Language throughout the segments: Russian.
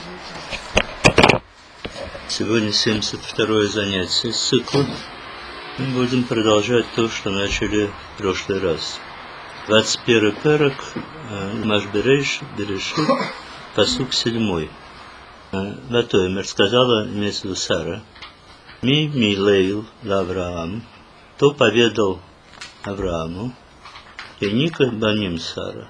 Сегодня 72-е занятие цикла. Мы будем продолжать то, что начали в прошлый раз. 21-й перек, Маш Берешит, пасук 7. Ватоэмер сказала, имеется в виду Сара, Ми милейл Авраам, то поведал Аврааму, Яника баним Сара,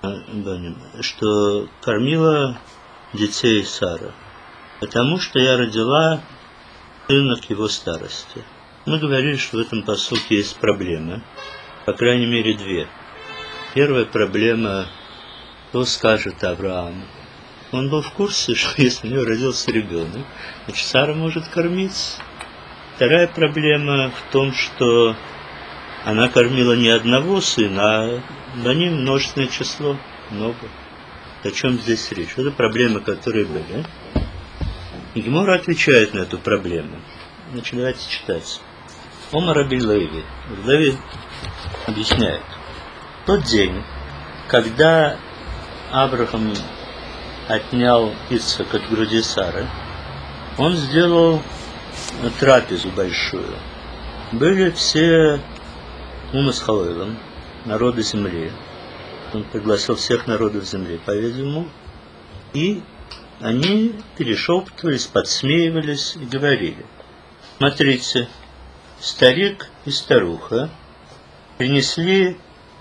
что кормила детей Сара, потому что я родила сына к его старости. Мы говорили, что в этом пасуке есть проблемы, по крайней мере две. Первая проблема, что скажет Авраам. Он был в курсе, что если у него родился ребенок, значит Сара может кормить. Вторая проблема в том, что она кормила не одного сына, а баним множественное число, много. О чем здесь речь? Это проблемы, которые были. И Гемора отвечает на эту проблему. Значит, давайте читать. Омар Раби Леви. Леви объясняет. В тот день, когда Авраам отнял Ицхак от груди Сары, он сделал трапезу большую. Были все Умас Халойлом, народы земли. Он пригласил всех народов земли, по-видимому, и они перешептывались, подсмеивались и говорили: смотрите, старик и старуха принесли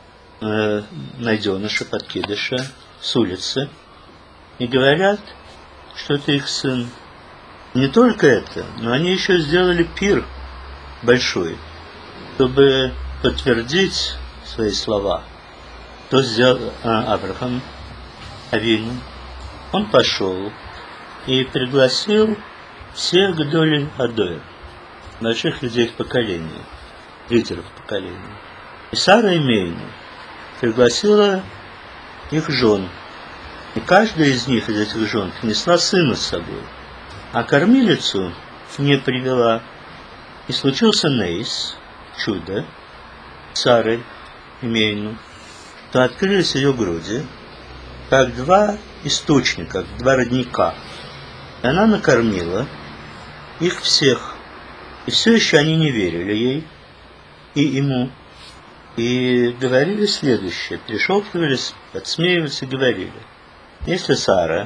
найденыша, подкидыша с улицы и говорят, что это их сын. Не только это, но они еще сделали пир большой, чтобы подтвердить свои слова. Что сделал Авраам Авину? Он пошел и пригласил всех Гдолей Адоэр, больших людей в поколении, лидеров поколения. И Сара Имейну пригласила их жен. И каждая из них, из этих жен, принесла сына с собой, а кормилицу не привела. И случился нейс, чудо, Сары Имейну, то открылись ее груди, как два источника, два родника. И она накормила их всех. И все еще они не верили ей и ему. И говорили следующее. Пришептывались, подсмеивались и говорили: если Сара,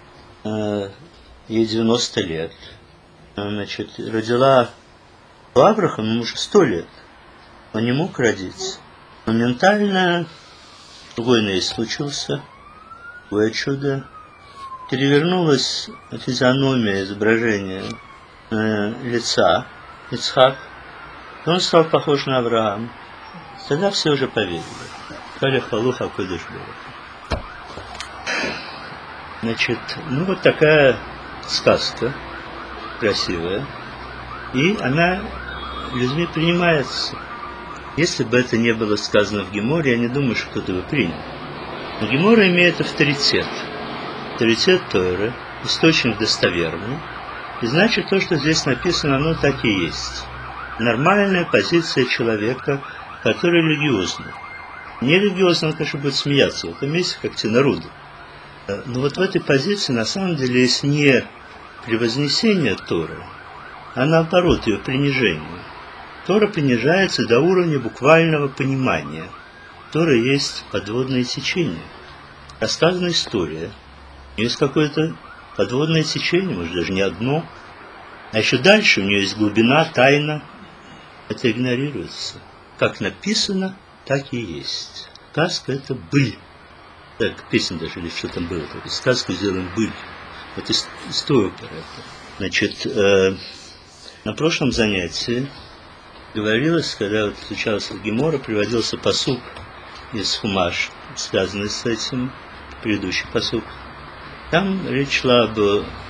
ей 90 лет, значит, родила Авраама, ему уже 100 лет, он не мог родить. Моментально другой нейс случился, такое чудо. Перевернулась физиономия, изображение лица Ицхак, и он стал похож на Авраама. Тогда все уже поверили. Калихалуха Кодеш Барух. Значит, вот такая сказка красивая, и она людьми принимается. Если бы это не было сказано в Геморе, я не думаю, что кто-то бы принял. Но Гемора имеет авторитет. Авторитет Торы, источник достоверный. И значит, то, что здесь написано, оно так и есть. Нормальная позиция человека, который религиозный. Не религиозный, он, конечно, будет смеяться в этом месте, как те народы. Но вот в этой позиции, на самом деле, есть не превознесение Торы, а наоборот, ее принижение. Тора принижается до уровня буквального понимания. Тора есть подводное течение. Рассказана история. Есть какое-то подводное течение, может, даже не одно. А еще дальше у нее есть глубина, тайна. Это игнорируется. Как написано, так и есть. Сказка – это быль. Так, песня даже, или что там было. Сказку сделаем быль. Вот история про это. Значит, на прошлом занятии говорилось, когда вот изучался Гемора, приводился пасук из Хумаш, связанный с этим, предыдущий пасук. Там речь шла об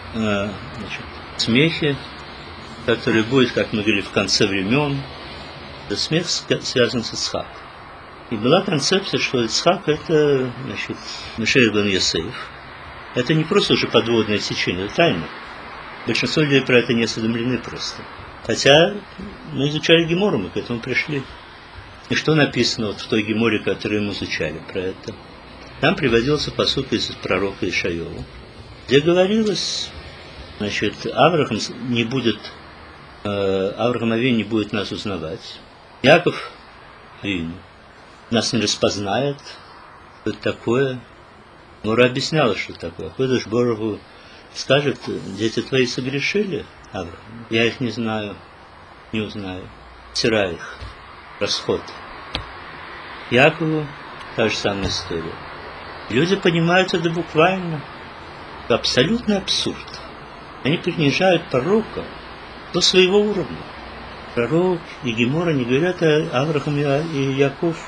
смехе, который будет, как мы говорили, в конце времен. Это смех связан с Ицхак. И была концепция, что Ицхак – это, значит, Мешех бен Йосеф. Это не просто уже подводное течение, это тайна. Большинство людей про это не осведомлены просто. Хотя мы изучали Гемору, мы к этому пришли. И что написано вот в той Геморе, которую мы изучали про это? Там приводился пасук из пророка Ишайова, где говорилось, значит, Авраам Авину не будет нас узнавать. Яков Авину нас не распознает. Что это такое? Мора объясняла, что такое. Ходишь Бороху, скажет, дети твои согрешили, Авраам? Я их не знаю, не узнаю. Стирай их. Расход. Якову та же самая история. Люди понимают это буквально. Это абсолютный абсурд. Они принижают пророка до своего уровня. Пророк и Гемора не говорят о Аврааме и Яков,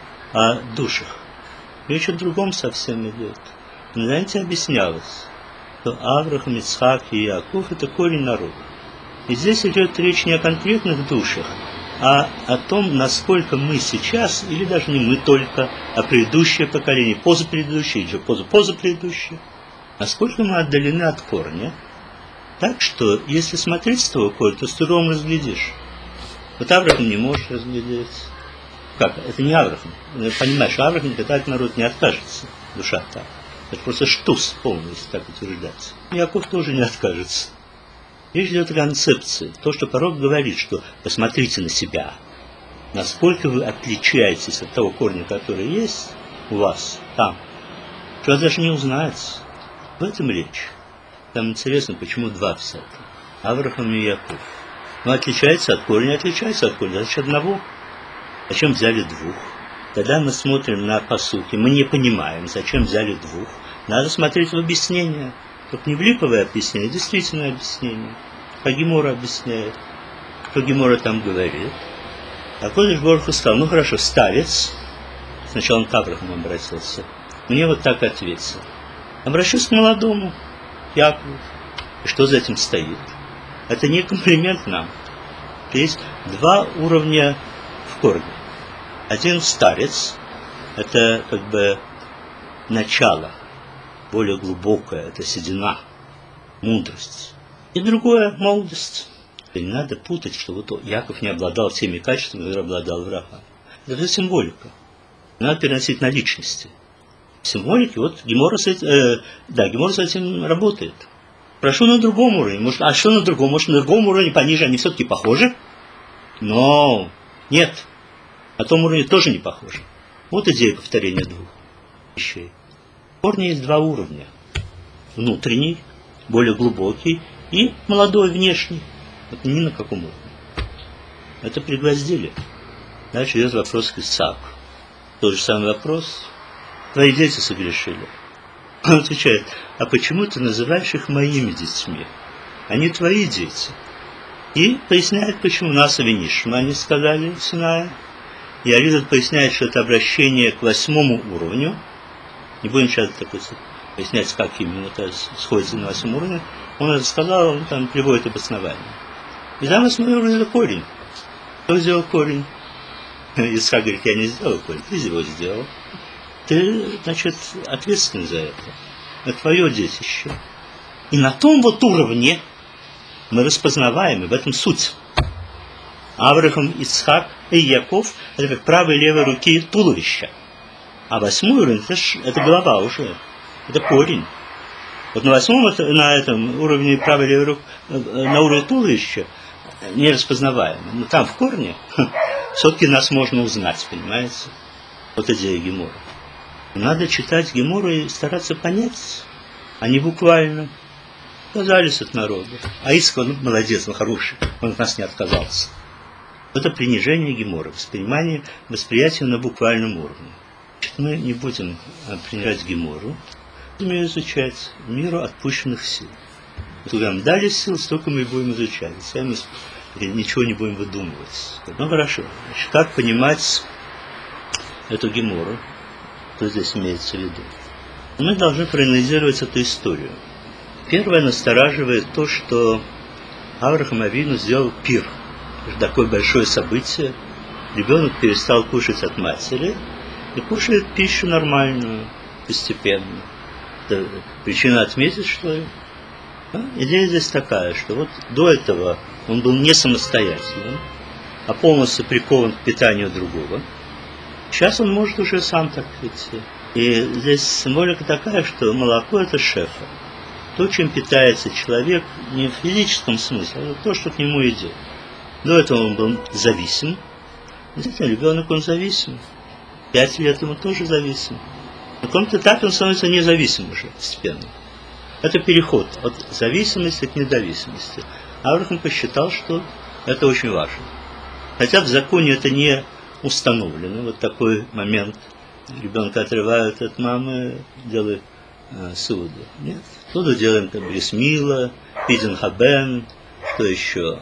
о душах. Речь о другом совсем идет. Но, знаете, объяснялось, что Авраам, Ицхак и Яков – это корень народа. И здесь идет речь не о конкретных душах, а о том, насколько мы сейчас, или даже не мы только, а предыдущее поколение, позапредыдущее, еще позапредыдущее, насколько мы отдалены от корня. Так что, если смотреть с того корня, то с трудом разглядишь. Вот Авраам не можешь разглядеть. Как? Это не Авраам. Понимаешь, Авраам никогда от народа не откажется. Душа так. Это просто штус полный, если так утверждать. Яков тоже не откажется. Речь идет о концепции. То, что пророк говорит, что посмотрите на себя. Насколько вы отличаетесь от того корня, который есть у вас там. Что даже не узнаете. В этом речь. Там интересно, почему два всяких. Авраам и Яков. Но отличается от корня. Значит, одного. Зачем взяли двух? Когда мы смотрим на пасуки, мы не понимаем, зачем взяли двух. Надо смотреть в объяснение. Только не в липовое объяснение, а действительное объяснение. Как Гемора объясняет. Что Гемора там говорит. А Кодыш Бороху сказал, ну хорошо, старец. Сначала он к Аврааму обратился. Мне вот так ответил. Обращусь к молодому Якову. И что за этим стоит? Это не комплимент нам. Есть два уровня в корне. Один старец, это как бы начало, более глубокое, это седина, мудрость. И другое – молодость. И не надо путать, что вот Яков не обладал теми качествами, которые обладал Авраам. Это символика. Надо переносить на личности. Символики, вот Гемора с этим работает. Прошу на другом уровне. Может, а что на другом? Может, на другом уровне пониже они все-таки похожи? Но нет. На том уровне тоже не похожи. Вот идея повторения двух вещей. В корне есть два уровня. Внутренний, более глубокий, и молодой, внешний. Вот ни на каком уровне. Это пригвоздили. Дальше идет вопрос к Исааку. Тот же самый вопрос. Твои дети согрешили. Он отвечает, а почему ты называешь их моими детьми? Они твои дети. И поясняет, почему нас винишь. Мы они сказали в Синае. И Аризаль поясняет, что это обращение к 8 уровню. Не будем сейчас пояснять, как именно это сходится на 8 уровне. Он это сказал, он там приводит обоснование. И там 8 уровень – это корень. Кто сделал корень? Исхак говорит, я не сделал корень, ты его сделал. Ты, значит, ответственен за это. Это твое детище. И на том вот уровне мы распознаваем, и в этом суть. Авраам, Ицхак и Яков – это как правой и левой руки туловища. А 8 уровень – это голова уже. Это корень. Вот на 8 на этом уровне правой и левой руки, на уровне туловища не распознаваемо. Но там в корне все-таки нас можно узнать, понимаете? Вот идея Гемора. Надо читать Гемору и стараться понять, а не буквально. Отказались от народа. А Исхак, ну, молодец, он хороший, он от нас не отказался. Это принижение Гемора, восприятие на буквальном уровне. Мы не будем принижать Гемору, будем ее изучать миру отпущенных сил. Сколько нам дали сил, столько мы и будем изучать. Сами ничего не будем выдумывать. Ну хорошо. Значит, как понимать эту Гемору? Что здесь имеется в виду? Мы должны проанализировать эту историю. Первое настораживает то, что Авраам Авину сделал пир. Это такое большое событие. Ребенок перестал кушать от матери и кушает пищу нормальную, постепенно. Это причина отметить, что ли? Идея здесь такая, что вот до этого он был не самостоятельным, а полностью прикован к питанию другого. Сейчас он может уже сам так идти. И здесь символика такая, что молоко – это шефа. то, чем питается человек, не в физическом смысле, а то, что к нему идет. До этого он был зависим. Действительно, ребенок, он зависим. 5 лет ему тоже зависим. На каком-то этапе он становится независим уже постепенно. Это переход от зависимости к недависимости. Авраам посчитал, что это очень важно. Хотя в законе это не установлено. Вот такой момент. Ребенка отрывают от мамы, делают суду. Нет. Суду делаем там брисмила, пидин хабен, что еще?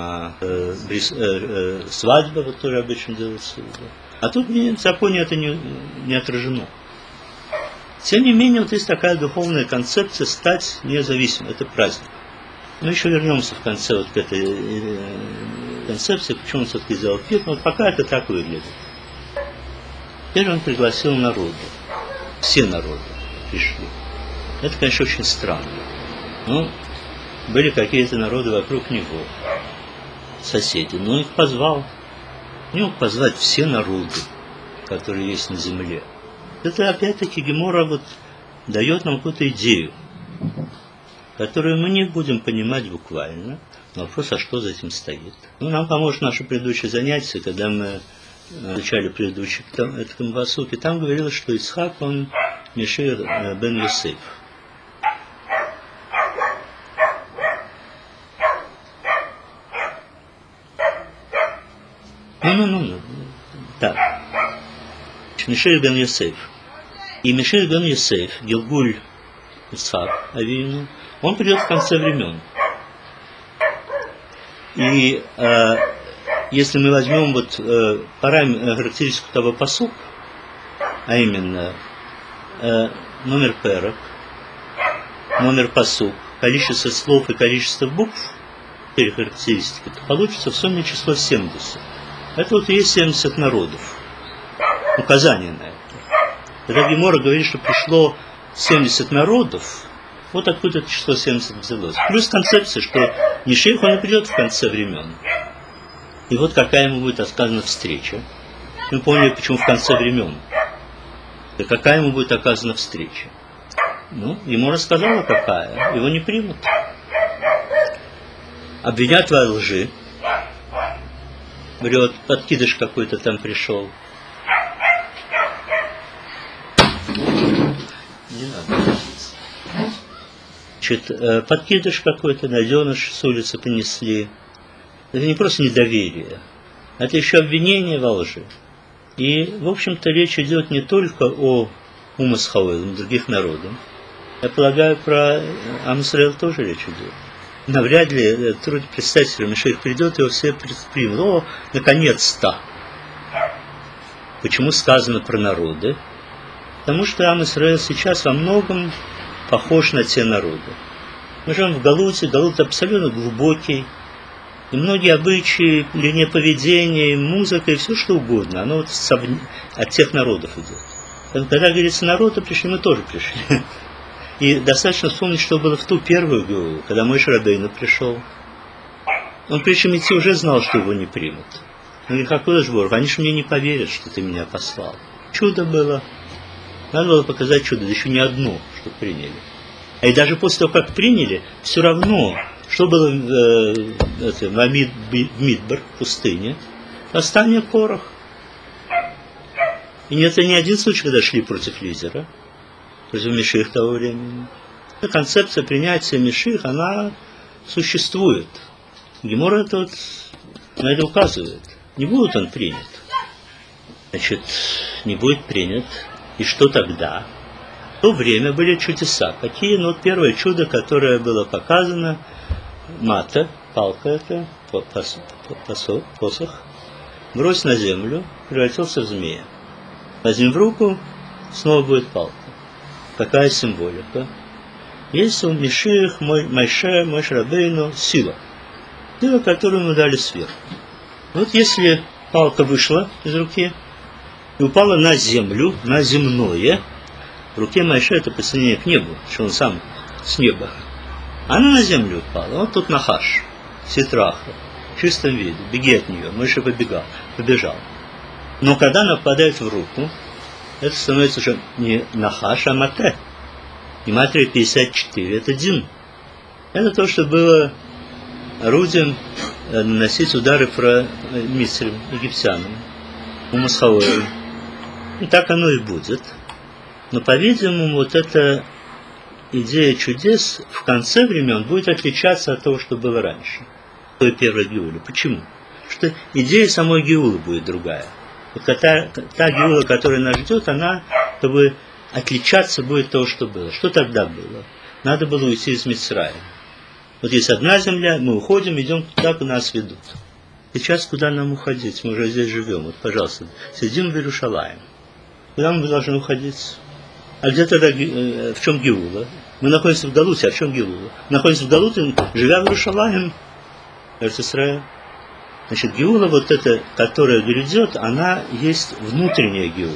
Свадьба, вот тоже обычно делают суду. А тут в законе это не отражено. Тем не менее, вот есть такая духовная концепция стать независимым. Это праздник. Мы еще вернемся в конце вот к этой концепции, почему он все-таки сделал пир, но вот пока это так выглядит. Теперь он пригласил народы. Все народы пришли. Это, конечно, очень странно. Но были какие-то народы вокруг него, соседи. Но он их позвал. Не мог позвать все народы, которые есть на земле. Это опять-таки Гемора вот дает нам какую-то идею, которую мы не будем понимать буквально. Но вопрос, а что за этим стоит? Ну, нам поможет наше предыдущее занятие, когда мы изучали предыдущий этому пасуке. Там говорилось, что Ицхак, он Мишир бен Йосеф. Так. Мишир бен Йосеф. И Мишир бен Йосеф, Гилгуль Ицхак Авину, он придет в конце времен. И если мы возьмем вот характеристику того пасука, а именно номер перок, номер пасук, количество слов и количество букв, 4 характеристики, то получится в сумме число 70. Это вот и есть 70 народов. Указание на это. Когда Гемора говорит, что пришло 70 народов, вот откуда это число 70 взялось. Плюс концепция, что Мишиах, он и придет в конце времен. И вот какая ему будет оказана встреча. Мы поняли, почему в конце времен. Да какая ему будет оказана встреча. Ну, ему рассказала, какая. Его не примут. Обвинят во лжи. Врет, подкидыш какой-то там пришел. Не надо. Значит, подкидыш какой-то, найденыш с улицы принесли. Это не просто недоверие, это еще обвинение во лжи. И, в общем-то, речь идет не только о Умасхауэле, других народах. Я полагаю, про Ам Исраэль тоже речь идет. Навряд ли трудно представить, что Мишиах придет, его все примут. О, наконец-то! Почему сказано про народы? Потому что Ам Исраэль сейчас во многом похож на те народы. Мы живем в Галуте, Галут абсолютно глубокий. И многие обычаи, линия поведения, музыка и все что угодно, оно вот от тех народов идет. Когда говорится народы пришли, мы тоже пришли. И достаточно вспомнить, что было в ту первую главу, когда Моше Рабейну пришел. Он прежде чем идти уже знал, что его не примут. Он говорит, какой же Бог, они же мне не поверят, что ты меня послал. Чудо было. Надо было показать чудо, да еще не одно, что приняли. А и даже после того, как приняли, все равно, что было в Мидбар, в пустыне, восстание Корах. И это не один случай, когда шли против лидера, против Мишиах того времени. Эта концепция принятия Мишиах, она существует. Гемора это вот на это указывает. Не будет он принят. Значит, не будет принят. И что тогда? В то время были чудеса. Какие? Ну, вот первое чудо, которое было показано, мата, палка это, посох, брось на землю, превратился в змея. Возьми в руку, снова будет палка. Какая символика? Есть у Мишиах, Моше Рабейну сила. Сила, которую ему дали сверху. Вот если палка вышла из руки и упала на землю, на земное, в руке Моше это присоединение к небу, что он сам с неба. Она на землю упала. Вот тут нахаш, ситраха, в чистом виде. Беги от нее. Моше побежал. Но когда она попадает в руку, это становится уже не нахаш, а мате. Гематрия 54 – это Дин. Это то, что было орудием наносить удары про Мисрим, египтянам, Умасхауэру. И так оно и будет. Но, по-видимому, вот эта идея чудес в конце времен будет отличаться от того, что было раньше, той первой Геулы. Почему? Потому что идея самой Геулы будет другая. Вот та Геула, которая нас ждет, она как бы отличаться будет от того, что было. Что тогда было? Надо было уйти из Мицраима. Вот есть одна земля, мы уходим, идем туда, куда нас ведут. Сейчас куда нам уходить? Мы уже здесь живем. Вот, пожалуйста, сидим в Иерушалаиме. Куда мы должны уходить? А где тогда, в чем Геула? Мы находимся в Галуте, а в чем Геула? Мы находимся в Галуте, живя в Иерушалаиме, Эрец-Исраэль. Значит, Геула вот эта, которая грядет, она есть внутренняя Геула.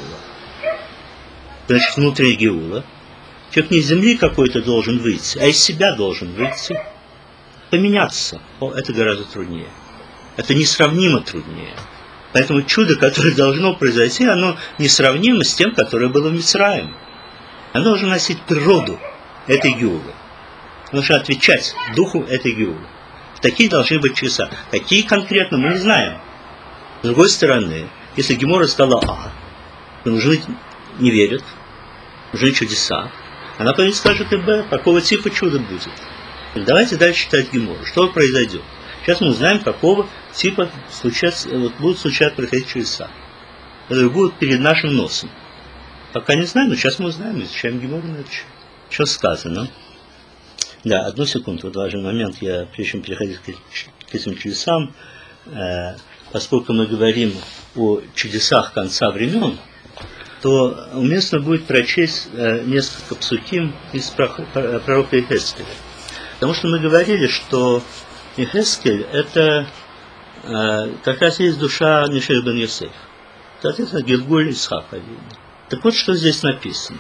Значит, внутренняя Геула. Человек не из земли какой-то должен выйти, а из себя должен выйти. Поменяться. Это гораздо труднее. Это несравнимо труднее. Поэтому чудо, которое должно произойти, оно несравнимо с тем, которое было в Мицраиме. Оно должно носить природу этой Геулы. Оно должно отвечать духу этой Геулы. Такие должны быть чудеса. Какие конкретно, мы не знаем. С другой стороны, если Гемора сказала А, то нужны не верят, нужны чудеса. Она потом скажет и Б, какого типа чудо будет. Давайте дальше читать Гемору. Что произойдет? Сейчас мы узнаем, какого типа будут происходить чудеса. которые будут перед нашим носом. Пока не знаем, но сейчас мы узнаем, изучаем Гемору, что сказано. Да, одну секунду, вот важный момент, прежде чем переходить к этим чудесам, поскольку мы говорим о чудесах конца времен, то уместно будет прочесть несколько псуким из пророка Йехескеля. Потому что мы говорили, что Йехескель – это как раз есть душа Мишель бен Йосеф. Соответственно, Гилгуль Исхака видно. Так вот, что здесь написано.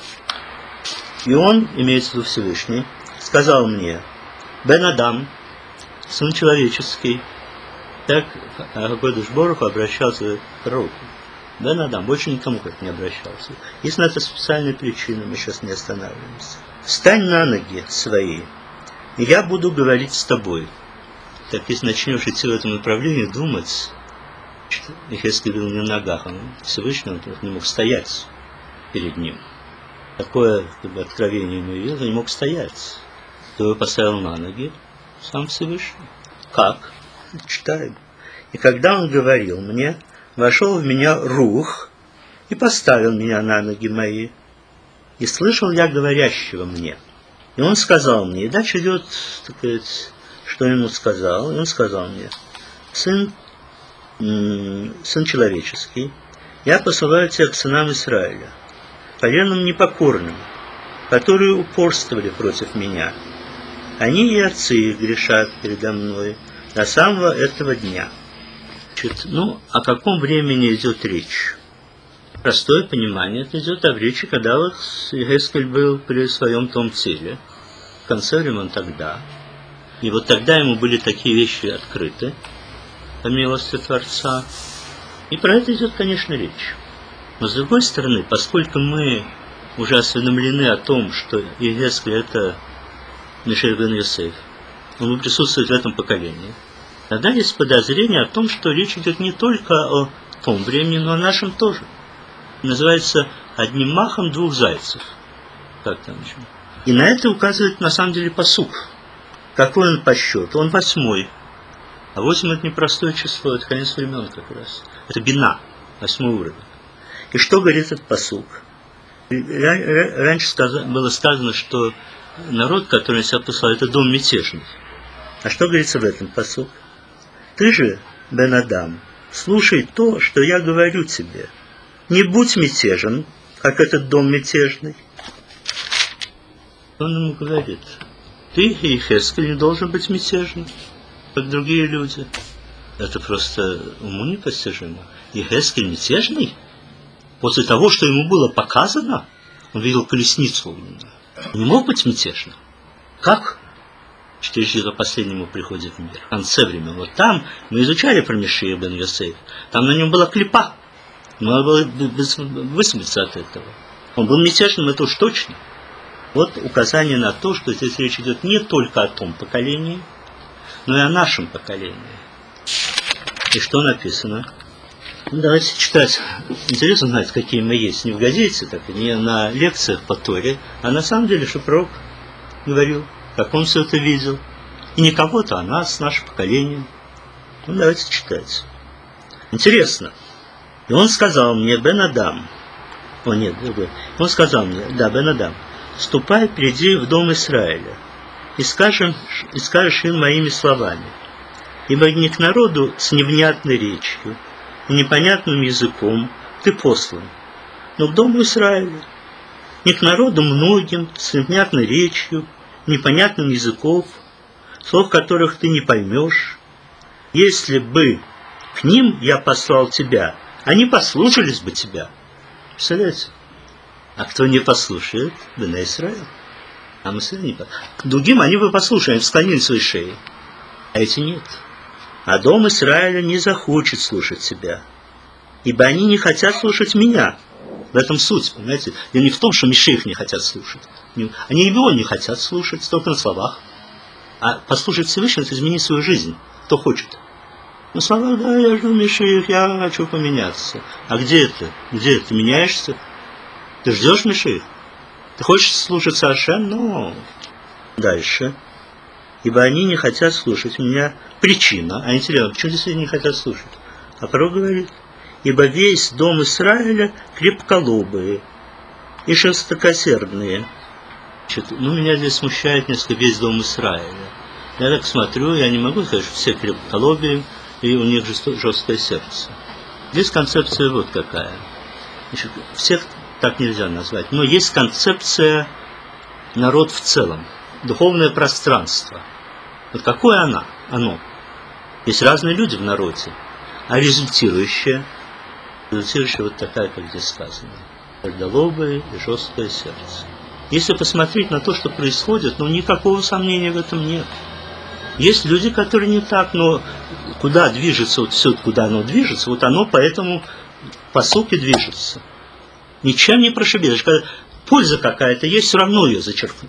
И он, имеется в виду Всевышний, сказал мне: Бен Адам, сын человеческий, так Акодыш Борух обращался к пророку. Бен Адам, больше никому как не обращался. Есть на это специальные причины, мы сейчас не останавливаемся. Встань на ноги свои, и я буду говорить с тобой. Так, если начнешь идти в этом направлении, думать, что Йехескель был не в ногах, он Всевышний, он не мог стоять перед ним. Такое откровение ему явилось, он не мог стоять. Кто его поставил на ноги? Сам Всевышний. Как? Читаем. И когда он говорил мне, вошел в меня рух и поставил меня на ноги мои. И слышал я говорящего мне. И он сказал мне, и дальше идет, так сказать, что ему сказал. И он сказал мне: сын человеческий, я посылаю тебя к сынам Израиля, коленам непокорным, которые упорствовали против меня. Они и отцы их грешат передо мной до самого этого дня. О каком времени идет речь? Простое понимание, это идет о речи, когда вот Йехескель был при своем том теле, в конце времен тогда. И вот тогда ему были такие вещи открыты, по милости Творца. И про это идет, конечно, речь. Но с другой стороны, поскольку мы уже осведомлены о том, что Йехескель – это Мишель бен Йосеф, он присутствует в этом поколении, тогда есть подозрение о том, что речь идет не только о том времени, но о нашем тоже. Называется «одним махом двух зайцев». Как там еще? И на это указывает на самом деле пасук. Какой он по счету? Он 8. А 8 – это непростое число, это конец времен как раз. Это бина, 8 уровень. И что говорит этот пасук? Раньше было сказано, что народ, который себя послал, это дом мятежный. А что говорится в этом пасук? Ты же, Бен Адам, слушай то, что я говорю тебе. Не будь мятежен, как этот дом мятежный. Он ему говорит: ты, Йехескель, не должен быть мятежным, как другие люди. Это просто уму непостижимо. Йехескель мятежный? После того, что ему было показано, он видел колесницу. Не мог быть мятежным. Как? Речь о последнему приходе в мир, в конце времен. Вот там мы изучали про Мишея бен Йосеф. Там на нем была клипа. Надо было высмеяться от этого. Он был мятежным, это уж точно. Вот указание на то, что здесь речь идет не только о том поколении, но и о нашем поколении. И что написано? Ну, давайте читать. Интересно знать, какие мы есть. Не в газете, так, не на лекциях по Торе, а на самом деле, что пророк говорил, как он все это видел. И не кого-то, а нас, наше поколение. Ну, давайте читать. Интересно. И он сказал мне, Бен Адам, он сказал мне, да, Бен Адам, ступай, приди в дом Израиля, и скажешь им моими словами, ибо не к народу с невнятной речью и непонятным языком ты послан, но к дому Израиля, не к народу многим с невнятной речью, непонятным языком, слов которых ты не поймешь. Если бы к ним я послал тебя, они послушались бы тебя. Представляете? А кто не послушает, да на Израиль. А мы не к другим они бы послушали, они склонили свои шеи. А эти нет. А дом Израиля не захочет слушать тебя, ибо они не хотят слушать меня. В этом суть, понимаете? И не в том, что Мишех не хотят слушать. Они его не хотят слушать, только на словах. А послушать Всевышнего, это изменить свою жизнь. Кто хочет. На словах, да, я жду Мишех, я хочу поменяться. А где это? Где ты меняешься? Ты ждешь Мишех? Ты хочешь слушаться Ашем? Ну, дальше. Ибо они не хотят слушать. У меня причина. А интересно, почему действительно не хотят слушать? А пророк говорит, ибо весь дом Израиля крепколобые и жестокосердные. Ну, меня здесь смущает несколько весь дом Израиля. Я так смотрю, я не могу сказать, что все крепколобые, и у них жесткое сердце. Здесь концепция вот какая. Значит, всех так нельзя назвать. Но есть концепция народ в целом. Духовное пространство. Вот какое оно? Есть разные люди в народе. А результирующая вот такая, как здесь сказано. Твердолобое и жесткое сердце. Если посмотреть на то, что происходит, ну никакого сомнения в этом нет. Есть люди, которые не так, но куда движется, вот все, куда оно движется, вот оно поэтому по сути движется. Ничем не прошибешь. Когда польза какая-то есть, все равно ее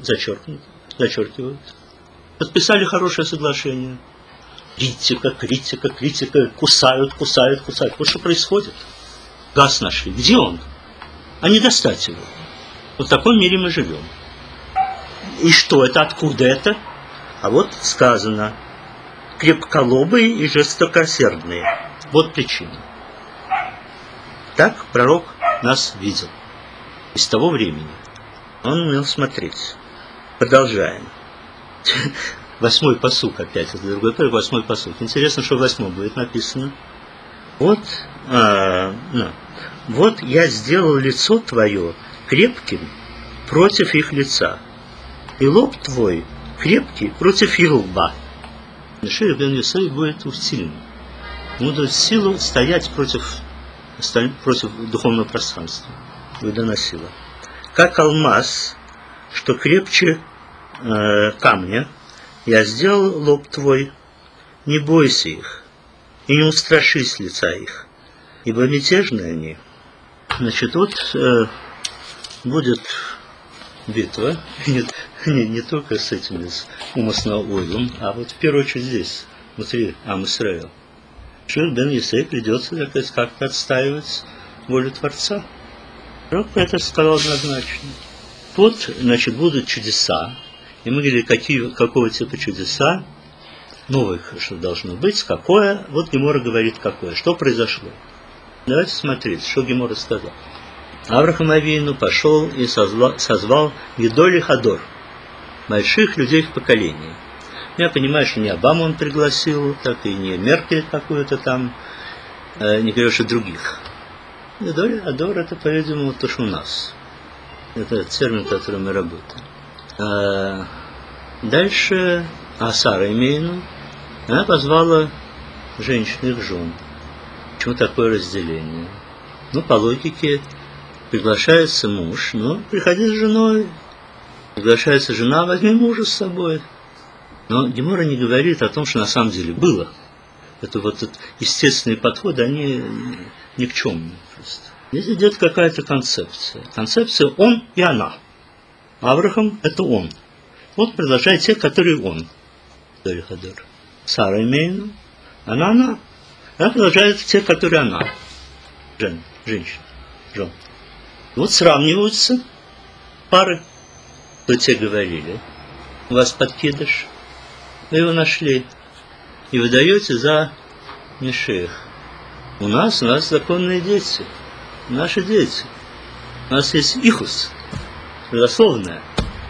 зачеркивают. Подписали хорошее соглашение. Критика, кусают. Вот что происходит. Газ нашли. Где он? А не достать его. Вот в таком мире мы живем. И что это? Откуда это? А вот сказано, крепколобые и жестокосердные. Вот причина. Так пророк нас видел. Из того времени. Он умел смотреть. Продолжаем. 8-й пасук опять. Это другой пророк, 8-й пасук. Интересно, что в 8-м будет написано. Вот я сделал лицо твое крепким против их лица, и лоб твой крепкий против их лба. Мишех бен Йосеф будет сильным. Ему дает силу стоять против духовного пространства. Выдана сила. Как алмаз, что крепче камня, я сделал лоб твой, не бойся их, и не устрашись лица их, ибо мятежны они. Значит, вот будет битва, не только с этим, с Умаснаоилом, а вот в первую очередь здесь, внутри Ам Исраэль. Мишех бен Йосеф придется, так сказать, как-то отстаивать волю Творца. Пророк это сказал однозначно. Вот, значит, будут чудеса. И мы говорили, какого типа чудеса, новых, что должно быть, какое. Вот Гемора говорит, какое. Что произошло? Давайте смотреть, что Гемора сказал. Авраам Авину пошел и созвал Гедоль и Хадор, больших людей в поколении. Я понимаю, что не Обаму он пригласил, так и не Меркель какую-то там, не говорю, что других. Гедоль и Хадор это, по-видимому, то, что у нас. Это термин, которым мы работаем. Дальше Сара Имейну, она позвала женщин их жен. Почему такое разделение? Ну, по логике, приглашается муж, ну, приходи с женой. Приглашается жена, возьми мужа с собой. Но Гемора не говорит о том, что на самом деле было. Это вот естественные подходы, они никчемные просто. Здесь идет какая-то концепция. Концепция он и она. Авраам – это он. Вот продолжает те, которые он. Сара Имейну, она. Она продолжает те, которые она. Женщина. Жен. Вот сравниваются пары. То те говорили, у вас подкидыш, вы его нашли, и вы даете за Мешех. У нас законные дети, наши дети. У нас есть ихус, родословная.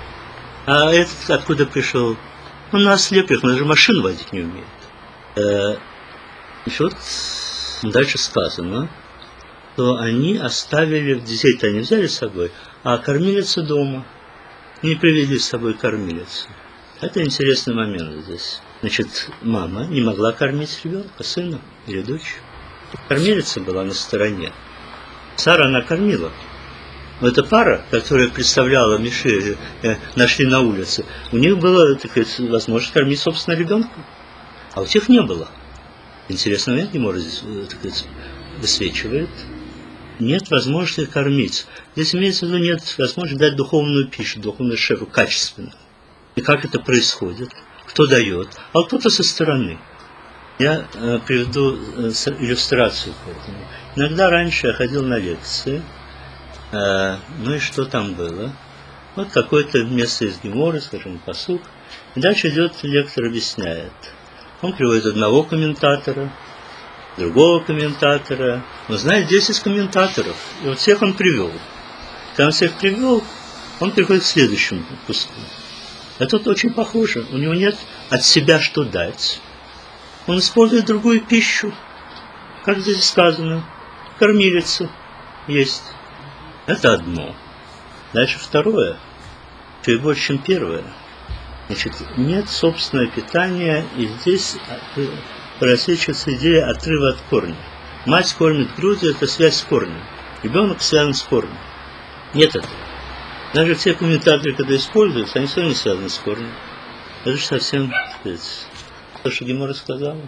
А этот откуда пришел? Он на ослепленных, он же машину водить не умеет. И вот дальше сказано, что они оставили, детей-то они взяли с собой, а кормилицу дома. Не привели с собой кормилицу. Это интересный момент здесь. Значит, мама не могла кормить ребенка, сына или дочь. Кормилица была на стороне. Сара она кормила. Но эта пара, которая представляла Мишель, нашли на улице, у них была, так сказать, возможность кормить собственно ребенка. А у тех не было. Интересный момент Гемора здесь, так сказать, высвечивает. Нет возможности кормить. Здесь имеется в виду, нет возможности дать духовную пищу, духовную шефу, качественную. И как это происходит? Кто дает? А кто-то со стороны. Я приведу иллюстрацию к этому. Иногда раньше я ходил на лекции, ну и что там было? Вот какое-то место из Геморы, скажем, пасук. И дальше идет лектор, объясняет. Он приводит одного комментатора, другого комментатора. Он знает 10 комментаторов. И вот всех он привел. Когда он всех привел, он приходит к следующему куску. А тут очень похоже. У него нет от себя что дать. Он использует другую пищу. Как здесь сказано. Кормилицу есть. Это одно. Дальше второе. Чуть больше, чем первое. Значит, нет собственного питания. И здесь просвечивается идея отрыва от корня. Мать кормит грудью, это связь с корнем. Ребенок связан с корнем. Нет этого. Даже все комментаторы, когда используются, они все равно не связаны с корнем. Это же совсем, так сказать, то, что Гемора сказала.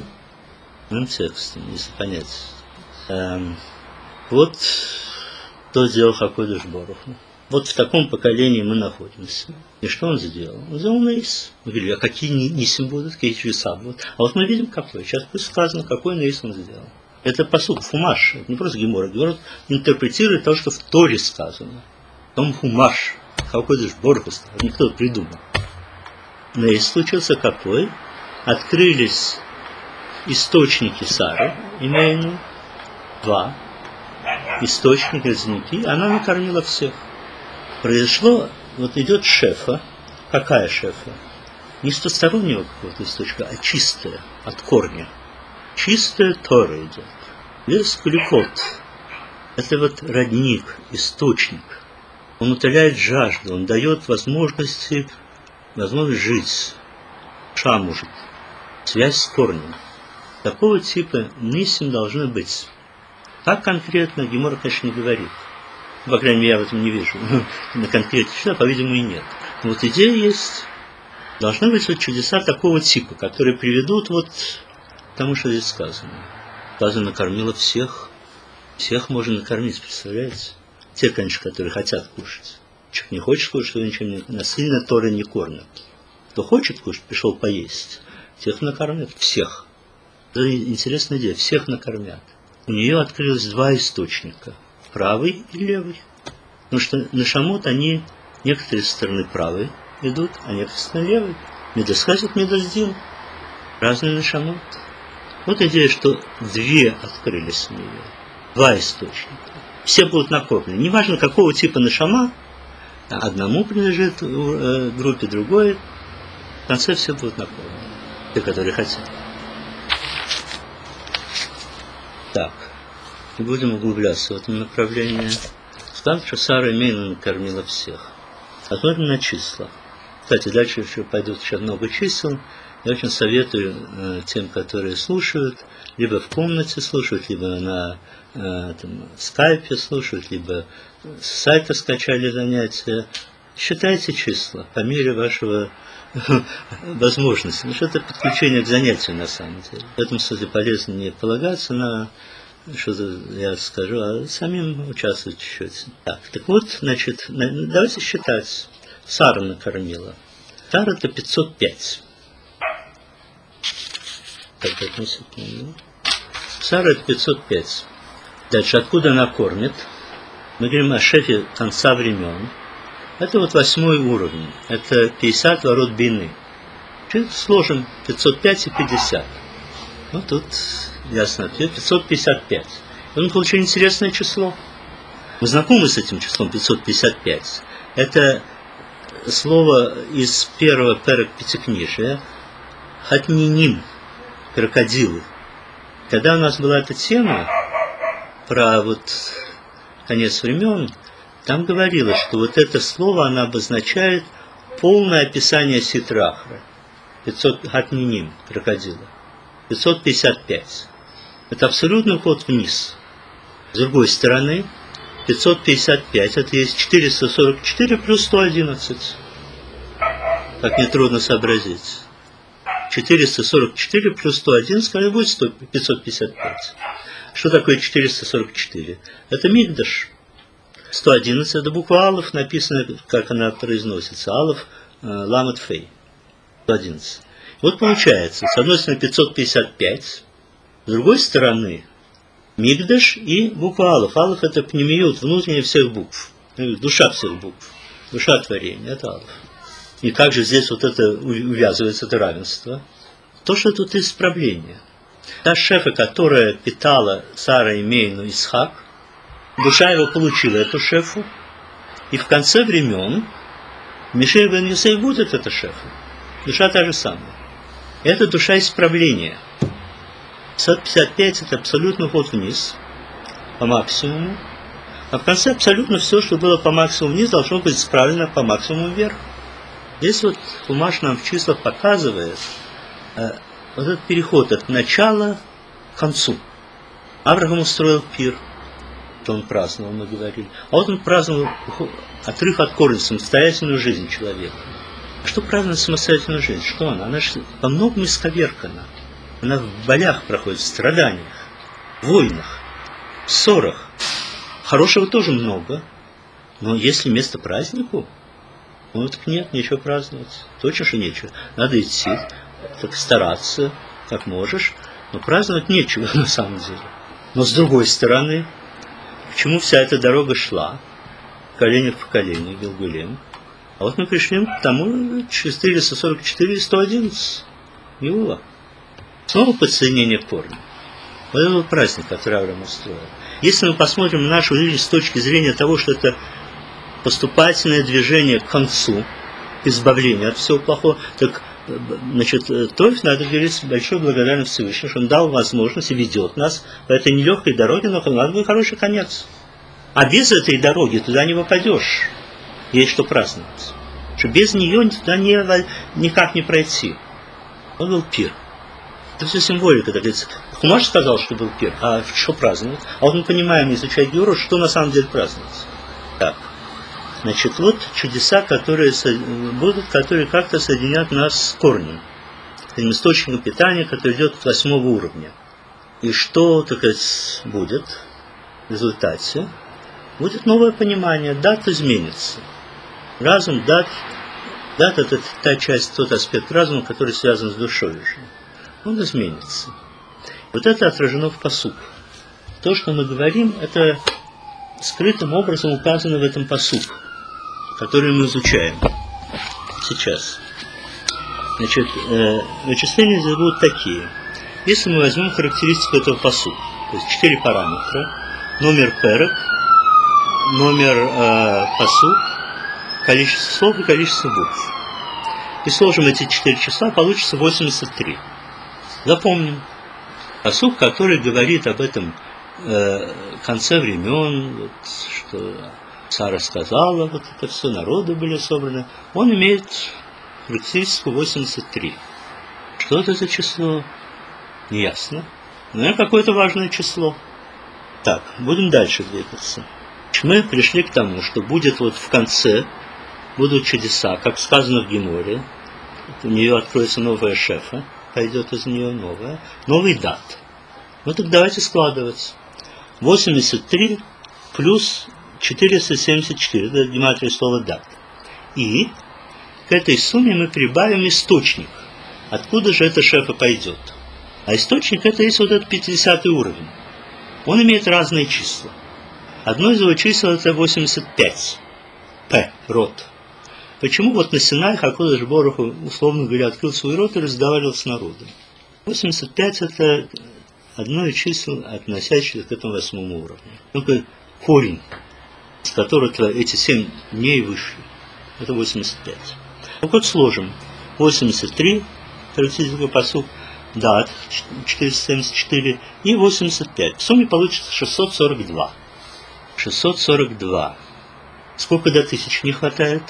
Текстом, если понять. Вот что сделал Хакодыш Барух. Вот в таком поколении мы находимся. И что он сделал? Он сделал нейс. Мы говорили, а какие нисим будут, какие чудеса будут. А вот мы видим, какой. Сейчас будет сказано, какой нейс он сделал. Это посуд, фумаш. Это не просто Гемора. Гемора интерпретирует то, что в Торе сказано. Том хумаш. Хакодыш Барух сказал. Никто придумал. Нейс случился какой? Открылись источники Сары, имею 2. Источники, родники. Она накормила всех. Произошло, вот идет шефа. Какая шефа? Не с постороннего какого-то источника, а чистая, от корня. Чистая Тора идет. Весь куликот. Это вот родник, источник. Он утоляет жажду, он дает возможность жить. Шамужит. Связь с корнем. Такого типа нисим должны быть. Так конкретно Гемора, конечно, не говорит. По крайней мере, я в этом не вижу. На конкретно чудеса, по-видимому, и нет. Но вот идея есть. Должны быть вот чудеса такого типа, которые приведут вот к тому, что здесь сказано. Сказано, накормила всех. Всех можно накормить, представляете? Те, конечно, которые хотят кушать. Человек не хочет кушать, что ничем не насильно Торы не кормят. Кто хочет кушать, пришел поесть. Тех накормят. Всех. Это интересная идея. Всех накормят. У нее открылось 2 источника. Правый и левый. Потому что на шамот они некоторые со стороны правой идут, а некоторые со стороны левой. Медосхазит, медоздил. Разные на шамот. Вот идея, что 2 открылись у нее. 2 источника. Все будут накормлены. Неважно, какого типа нашама, одному принадлежит группе, другой. В конце все будут накормлены. Те, которые хотят. Так. Не будем углубляться в этом направлении. Сказано, что Сара Имейну накормила всех. Посмотрим на числа. Кстати, дальше еще пойдут еще много чисел. Я очень советую тем, которые слушают, либо в комнате слушают, либо на скайпе слушают, либо с сайта скачали занятия. Считайте числа по мере вашего возможности. Ну, что это подключение к занятию на самом деле. В этом смысле полезно не полагаться на что-то я скажу, а самим участвовать чуть-чуть. Так вот, значит, давайте считать. Сара накормила. Сара это 505. Так, одну секунду. Сара это 505. Дальше, откуда она кормит? Мы говорим о шефе конца времен. Это вот 8-й уровень. Это 50 ворот бины. Сложим 505 и 50. Ну, тут ясно ответ. 555. И мы получили интересное число. Мы знакомы с этим числом 555. Это слово из первого перек Пятикнижия. Хатниним. Крокодилы. Когда у нас была эта тема про вот конец времен, там говорилось, что вот это слово, оно обозначает полное описание Ситрахра. 500 хатниним, крокодила. 555. Это абсолютный ход вниз. С другой стороны, 555 это есть 444 плюс 111. Как нетрудно сообразить. 444 плюс 111, когда будет 555. Что такое 444? Это Мигдаш. 111 это буква Алов, написано, как она произносится. Алов, Ламет Фей. 111. Вот получается, с одной стороны 555, с другой стороны Мигдаш и буква Алов. Алов это пнемиют, внутреннее всех букв. Душа всех букв. Душа творения, это Алов. И как же здесь вот это увязывается, это равенство? То, что тут исправление. Та шефа, которая питала Сара и Мейну Исхак, душа его получила эту шефу, и в конце времен Мишель бен Йосеф будет эта шефа. Душа та же самая. Это душа исправления. 555 это абсолютно ход вниз, по максимуму, а в конце абсолютно все, что было по максимуму вниз, должно быть исправлено по максимуму вверх. Здесь вот Хумаш нам в числах показывает вот этот переход от начала к концу. Авраам устроил пир, что он праздновал, мы говорили. А вот он праздновал отрыв от корня, самостоятельную жизнь человека. А что праздновать самостоятельную жизнь? Что она? Она же по многому исковеркана. Она в болях проходит, в страданиях, в войнах, в ссорах. Хорошего тоже много, но если место празднику, ну так нет, нечего праздновать. Точно, что нечего. Надо идти, так стараться, как можешь, но праздновать нечего на самом деле. Но с другой стороны, к чему вся эта дорога шла? Поколение в поколение, Гилгулем. А вот мы пришли к тому 444 и 111. Геула. Снова подсоединение к корню. Вот это был праздник, который Авраам устроил. Если мы посмотрим на нашу жизнь с точки зрения того, что это поступательное движение к концу, избавление от всего плохого, так, значит, то надо говорить с большой благодарностью Всевышнему, что он дал возможность и ведет нас по этой нелегкой дороге, но надо будет хороший конец. А без этой дороги туда не попадешь. Есть что праздновать. Что без нее туда никак не пройти. Он был пир. Это все символика. Так говорится. Хумаш сказал, что был пир. А что праздновать? А вот мы понимаем, изучая Геору, что на самом деле праздновать. Так. Значит, вот чудеса, которые будут, которые как-то соединят нас с корнем. Этим источником питания, который идет от 8-го уровня. И что, так сказать, будет в результате? Будет новое понимание. Дат изменится. Разум, дат это та часть, тот аспект разума, который связан с душой уже. Он изменится. Вот это отражено в пасук. То, что мы говорим, это скрытым образом указано в этом пасук, который мы изучаем сейчас. Значит, вычисления здесь будут такие. Если мы возьмем характеристику этого пасука, то есть 4 параметра, номер перек, номер пасук, количество слов и количество букв. И сложим эти 4 числа, получится 83. Запомним. Пасук, который говорит об этом конце времен, вот, что Сара сказала, вот это все, народы были собраны, он имеет характеристику 83. Что это за число? Неясно. Но какое-то важное число. Так, будем дальше двигаться. Мы пришли к тому, что будет вот в конце, будут чудеса, как сказано в Геморе, у нее откроется новая шефа, пойдет из нее новый дат. Ну так давайте складывать. 83 плюс 474, это гематрия слова дат. И к этой сумме мы прибавим источник. Откуда же эта шефа пойдет? А источник это есть вот этот 50 уровень. Он имеет разные числа. Одно из его чисел это 85. П, рот. Почему вот на Синай Хакодеш Борух Ху, условно говоря, открыл свой рот и разговаривал с народом? 85 это одно из чисел, относящихся к этому 8 уровню. Только корень, с которого эти 7 дней вышли. Это 85. Так вот сложим. 83, характеристика посуд, дат 474 и 85. В сумме получится 642. 642. Сколько до 1000 не хватает?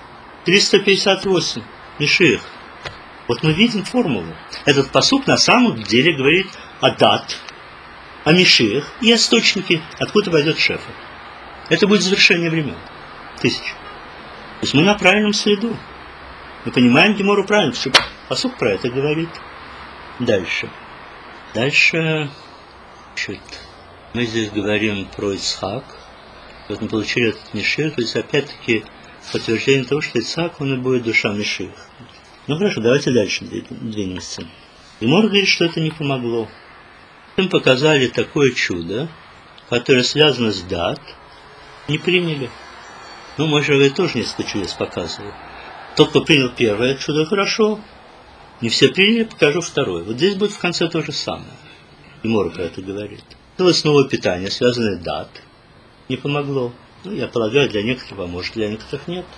358. Мишиах. Вот мы видим формулу. Этот пасук на самом деле говорит о дат, о Мишиах и о источнике, откуда пойдет шефа. Это будет завершение времен. 1000. То есть мы на правильном следу. Мы понимаем Гемору правильно, что пасук про это говорит. Дальше. Дальше мы здесь говорим про Ицхак. Вот мы получили этот Мишиах, то есть опять-таки подтверждение того, что Ицхак, он и будет душа Мишиах. Ну хорошо, давайте дальше двинемся. Гемор говорит, что это не помогло. Им показали такое чудо, которое связано с дат, не приняли. Ну, мой Равей тоже несколько чудес показывал. Тот, кто принял первое чудо, хорошо. Не все приняли, покажу второе. Вот здесь будет в конце то же самое. Гемор про это говорит. Основное питание, связанное с дат, не помогло. Ну, я полагаю, для некоторых поможет, для некоторых нет.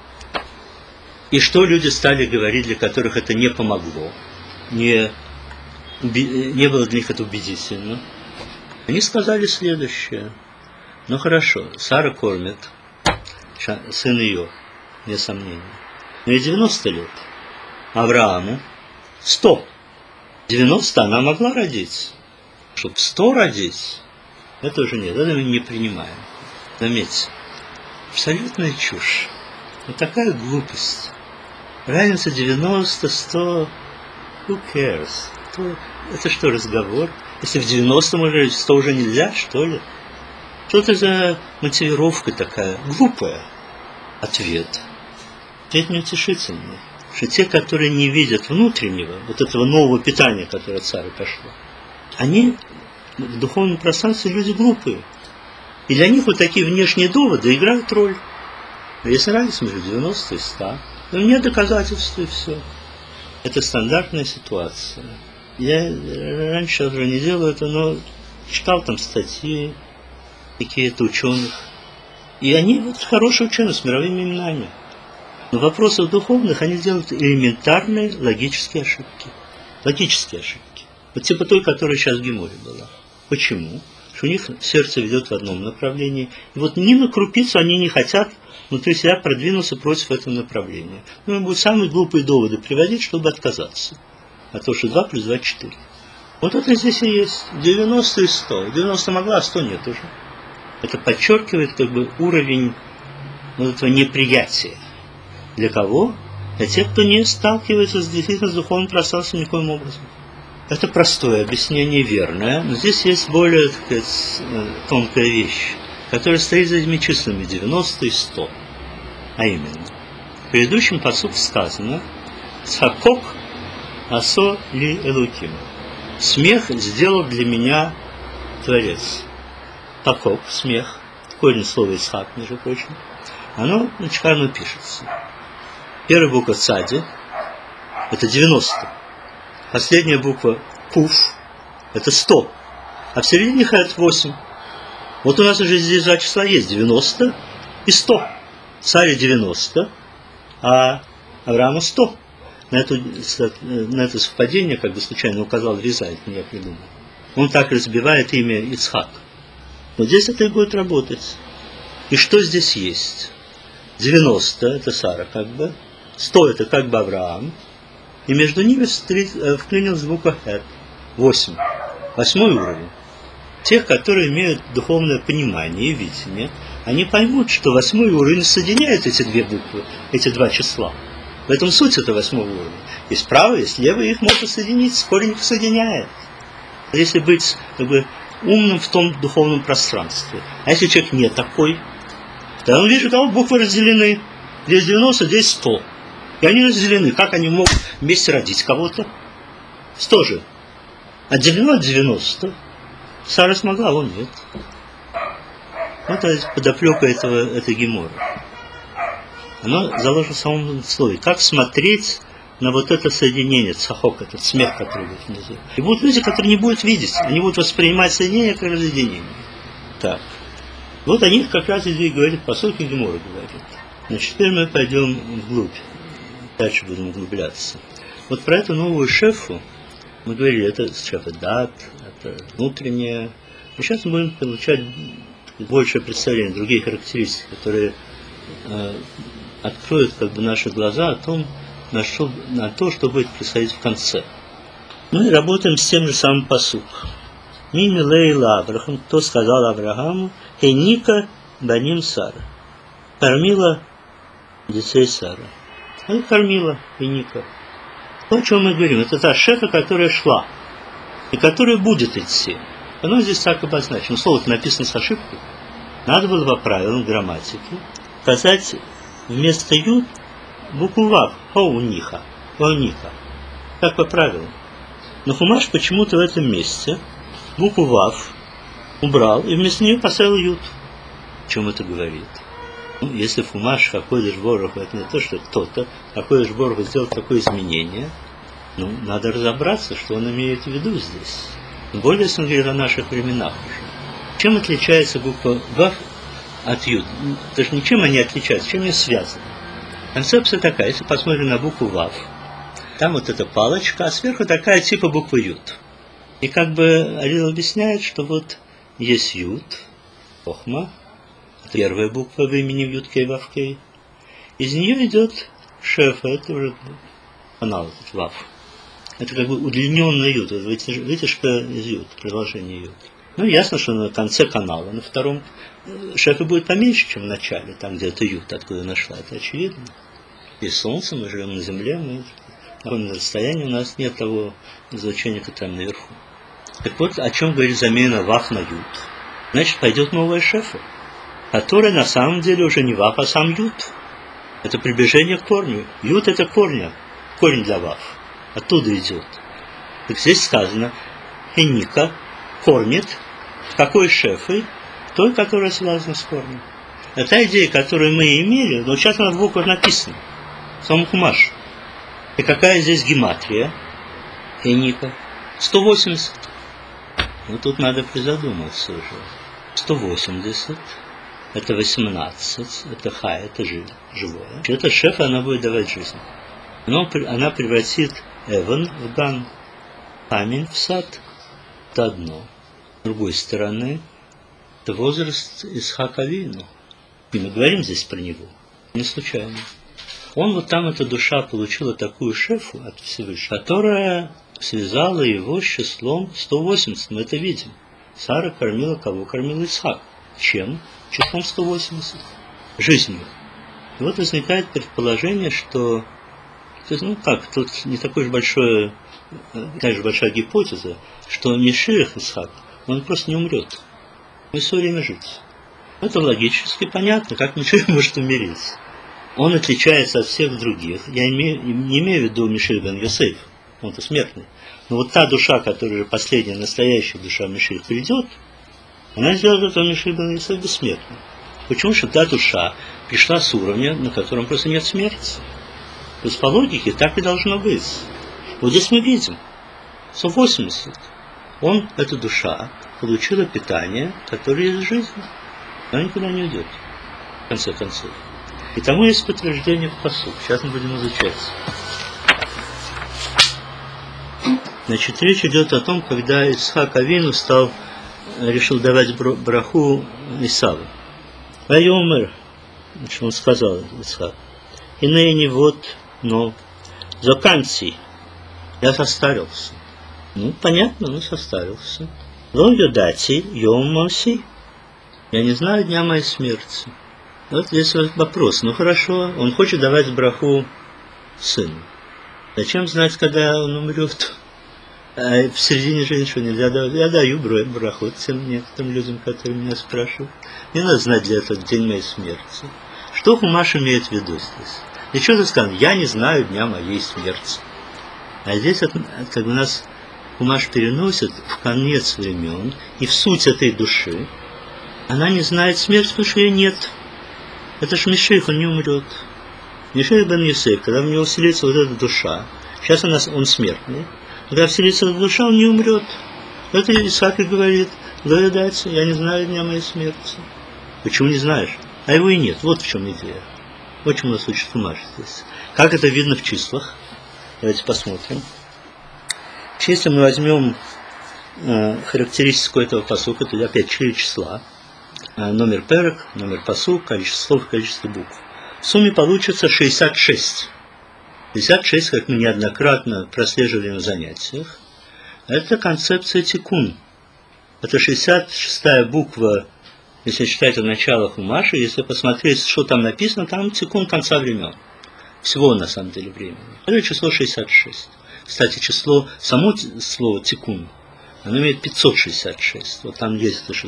И что люди стали говорить, для которых это не помогло, не было для них это убедительно? Они сказали следующее. Ну хорошо, Сара кормит, сын ее, без сомнения. Но ей 90 лет. Аврааму 100. 90 она могла родить. Чтобы 100 родить, это уже нет, это мы не принимаем. Заметьте, абсолютная чушь. Вот такая глупость. Разница 90, 100, who cares? Это что, разговор? Если в 90 можно жить, в 100 уже нельзя, что ли? Что это за мотивировка такая? Глупая. Ответ неутешительный. Что те, которые не видят внутреннего, вот этого нового питания, которое от царя пошло, они в духовном пространстве люди глупые. И для них вот такие внешние доводы играют роль. Есть разница между 90 и 100. Но нет доказательств, и все. Это стандартная ситуация. Я раньше сейчас уже не делаю это, но читал там статьи какие-то ученых. И они вот хорошие ученые с мировыми именами. Но в вопросах духовных они делают элементарные логические ошибки. Логические ошибки. Вот типа той, которая сейчас в Геморе была. Почему? Потому что у них сердце ведет в одном направлении. И вот ни на крупицу они не хотят внутри себя продвинуться против этого направления. Ну, им будут самые глупые доводы приводить, чтобы отказаться. А то, что 2 плюс 2 – 4. Вот это здесь и есть. 90 и 100. 90 могла, а 100 нет уже. Это подчеркивает как бы уровень вот этого неприятия. Для кого? Для тех, кто не сталкивается действительно с духовным пространством никоим образом. Это простое объяснение, верное, но здесь есть более, так сказать, тонкая вещь, которая стоит за этими числами 90 и 100. А именно, в предыдущем пасуке сказано «Цхакок асо ли элуким». Смех сделал для меня Творец. Цхакок, смех, корень слова Ицхак, между прочим, оно шикарно пишется. Первая буква Цади – это 90. Последняя буква Куф – это 100. А в середине Хэт 8. Вот у нас уже здесь 2 числа есть – 90 и 100. Царе 90, а Аврааму 100. На это совпадение, как бы случайно указал Риза, это не я придумал. Он так разбивает имя Ицхак. Вот здесь это и будет работать. И что здесь есть? 90 – это Сара как бы, 100 – это как бы Авраам, и между ними вклинилась буква Хэт, 8. 8 уровень. Тех, которые имеют духовное понимание и видение, они поймут, что 8 уровень соединяет эти 2 буквы, эти 2 числа. В этом суть это 8 уровень. Есть правый, есть левый, их можно соединить, корень их соединяет. Если быть как бы умным в том духовном пространстве. А если человек не такой, тогда он видит, что буквы разделены. Здесь 90, здесь 100. И они разделены. Как они могут вместе родить кого-то? 100 же. Отделено от 90. Сара смогла, а он нет. Это подоплека этой геморы. Оно заложено в самом слове. Как смотреть на вот это соединение, цахок, этот смех, который будет внизу. И будут люди, которые не будут видеть. Они будут воспринимать соединение как разъединение. Так. Вот о них как раз и говорит посылка гемора говорит. Значит, теперь мы пойдем вглубь. Дальше будем углубляться. Вот про эту новую шефу мы говорили, это шефа дат, это внутреннее. И сейчас мы будем получать большее представление, другие характеристики, которые откроют как бы наши глаза о том, на то, что будет происходить в конце. Мы работаем с тем же самым пасук. Мими лейла Авраам, кто сказал Аврааму, Хейника баним Сара. Кормила детей Сара. Она кормила Хейника. То, о чем мы говорим, это та шефа, которая шла, и которая будет идти. Оно здесь так обозначено. Слово написано с ошибкой. Надо было по правилам грамматики сказать вместо ют букву вав, хоуниха, хоуника. Как по правилам. Но Хумаш почему-то в этом месте букву вав убрал и вместо нее поставил ют. О чем это говорит? Ну, если Хумаш Хакодеш Борух, это не то, что кто-то Хакодеш Борух сделал такое изменение, ну, надо разобраться, что он имеет в виду здесь. Более, если он говорит о наших временах уже. Чем отличается буква вав от ют? Даже ничем они отличаются, чем они связаны. Концепция такая, если посмотрим на букву вав, там вот эта палочка, а сверху такая типа буква ют. И как бы Арил объясняет, что вот есть ют, хохма, первая буква в имени Юткей Вавкей. Из нее идет шефа, это уже канал, этот вав. Это как бы удлиненный ют, вытяжка из ют, приложение ют. Ну, ясно, что на конце канала, на втором шефа будет поменьше, чем в начале, там, где это ют, откуда нашла, это очевидно. И солнце, мы живем на земле, мы на расстоянии, у нас нет того излучения, как там наверху. Так вот, о чем говорит замена вав на ют. Значит, пойдет новая шефа, которая на самом деле уже не вав, а сам ют. Это приближение к корню. Ют это корень для вав. Оттуда идет. Так здесь сказано, Хеника кормит какой шефой? Той, которая связана с корнем. Это идея, которую мы имели, но сейчас она в буквах написана. В самом Хумаше. И какая здесь гематрия? Хеника. 180. Ну тут надо призадуматься уже. 180. Это 18. Это хай, это живое. Это шефа, она будет давать жизнь. Она превратит Эван в Ган. Камень в сад. Это одно. С другой стороны, это возраст Исхака Авину. И мы говорим здесь про него. Не случайно. Он вот там, эта душа, получила такую шефу от Всевышнего, которая связала его с числом 180. Мы это видим. Сара кормила кого? Кормила Исхак. Чем? Числом 180. Жизнью. И вот возникает предположение, что ну как, тут не такой же большая гипотеза, что Мишиах Исхак, он просто не умрет. Он все время жить. Это логически понятно, как Мишиах может умереть. Он отличается от всех других. Я не имею в виду Мишиах бен Йосеф, он-то смертный. Но вот та душа, которая же последняя, настоящая душа Мишиах придет, она сделает этого Мишиах бен Йосеф бессмертным. Почему? Что та душа пришла с уровня, на котором просто нет смерти. То есть по логике так и должно быть. Вот здесь мы видим, 180. Эта душа, получила питание, которое есть в жизни. Она никуда не уйдет, в конце концов. И тому есть подтверждение в пасук. Сейчас мы будем изучать. Значит, речь идет о том, когда Исхак Авину решил давать браху Исаву. Вайомер, значит, он сказал Исхак, «Инейни вот, но зоканций, я состарился». Ну, понятно, он состарился. «Ло йодати йом мамси», я не знаю дня моей смерти. Вот здесь вопрос. Ну хорошо, он хочет давать браху сыну. Зачем знать, когда он умрет? А в середине жизни что нельзя давать? Я даю браху тем некоторым людям, которые меня спрашивают. Не надо знать для этого день моей смерти. Что Хумаш имеет в виду здесь? Для чего сказано, я не знаю дня моей смерти. А здесь как бы нас Хумаш переносит в конец времен и в суть этой души. Она не знает смерти, потому что ее нет. Это же Мишех, он не умрет. Мишех бен Йосеф, когда в него вселится вот эта душа, сейчас он смертный, когда вселится эта душа, он не умрет. Это Исаак и говорит, доедается, я не знаю дня моей смерти. Почему не знаешь? А его и нет. Вот в чем идея. Вот чему нас учит Хумаш здесь. Как это видно в числах? Давайте посмотрим. Если мы возьмем характеристику этого пасука, то опять 4 числа. Номер перек, номер пасук, количество слов, количество букв. В сумме получится 66. 56, как мы неоднократно прослеживали на занятиях, это концепция тикун. Это 66-я буква, если считать от начала Хумаша, если посмотреть, что там написано, там тикун конца времен. Всего, на самом деле, времени. Это число 66. Кстати, само слово тикун, оно имеет 566. Вот там есть это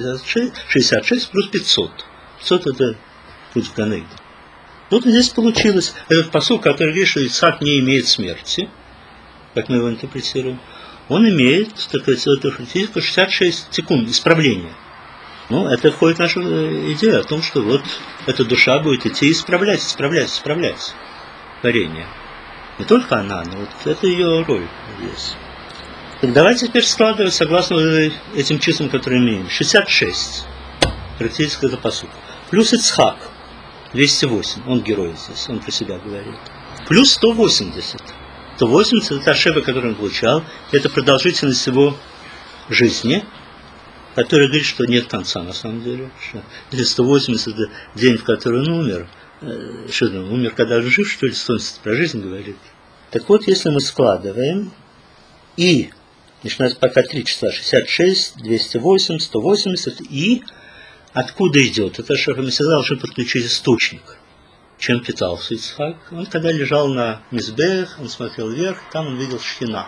66 плюс 500. 500 это путь в Ганейду. Вот здесь получилось этот пасук, который говорит, что Ицхак не имеет смерти, как мы его интерпретируем, он имеет такую характеристику 66 тикун, исправления. Ну, это входит в нашу идею о том, что вот эта душа будет идти и исправлять творение. Не только она, но вот это ее роль здесь. Так давайте теперь складывать согласно этим числам, которые имеем. 66. Характеристика это пасук. Плюс Ицхак. 208. Он герой здесь, он про себя говорит. Плюс 180. 180 это ошибка, которую он получал. Это продолжительность его жизни, которая говорит, что нет конца на самом деле. Если 180 это день, в который он умер, что он умер, когда он жив, что ли, 180 про жизнь говорит. Так вот, если мы складываем и, начинается пока 3 числа, 66, 208, 180, и откуда идет? Это что мы всегда должны подключить источник. Чем питался Ицхак? Он когда лежал на мизбех, он смотрел вверх, там он видел шхина.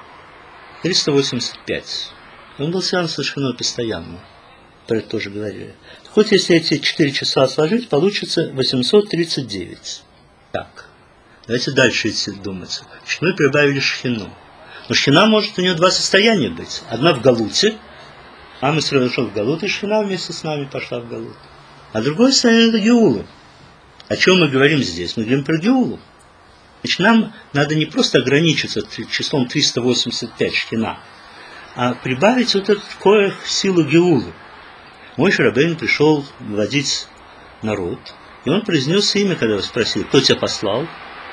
385. Он был связан со шхиной постоянно. Про это тоже говорили. Так вот, если эти 4 числа сложить, получится 839. Так. Давайте дальше идти думать. Значит, мы прибавили шхину. Но шхина может у нее 2 состояния быть. Одна в Галуте. Ам-Исраэль шел в Галут, и шхина вместе с нами пошла в Галут. А другое состояние это Геулу. О чем мы говорим здесь? Мы говорим про Геулу. Значит, нам надо не просто ограничиться числом 385 шхина, а прибавить вот эту коэх силу Геулы. Моше Рабейну пришел вводить народ, и он произнес имя, когда его спросили, кто тебя послал?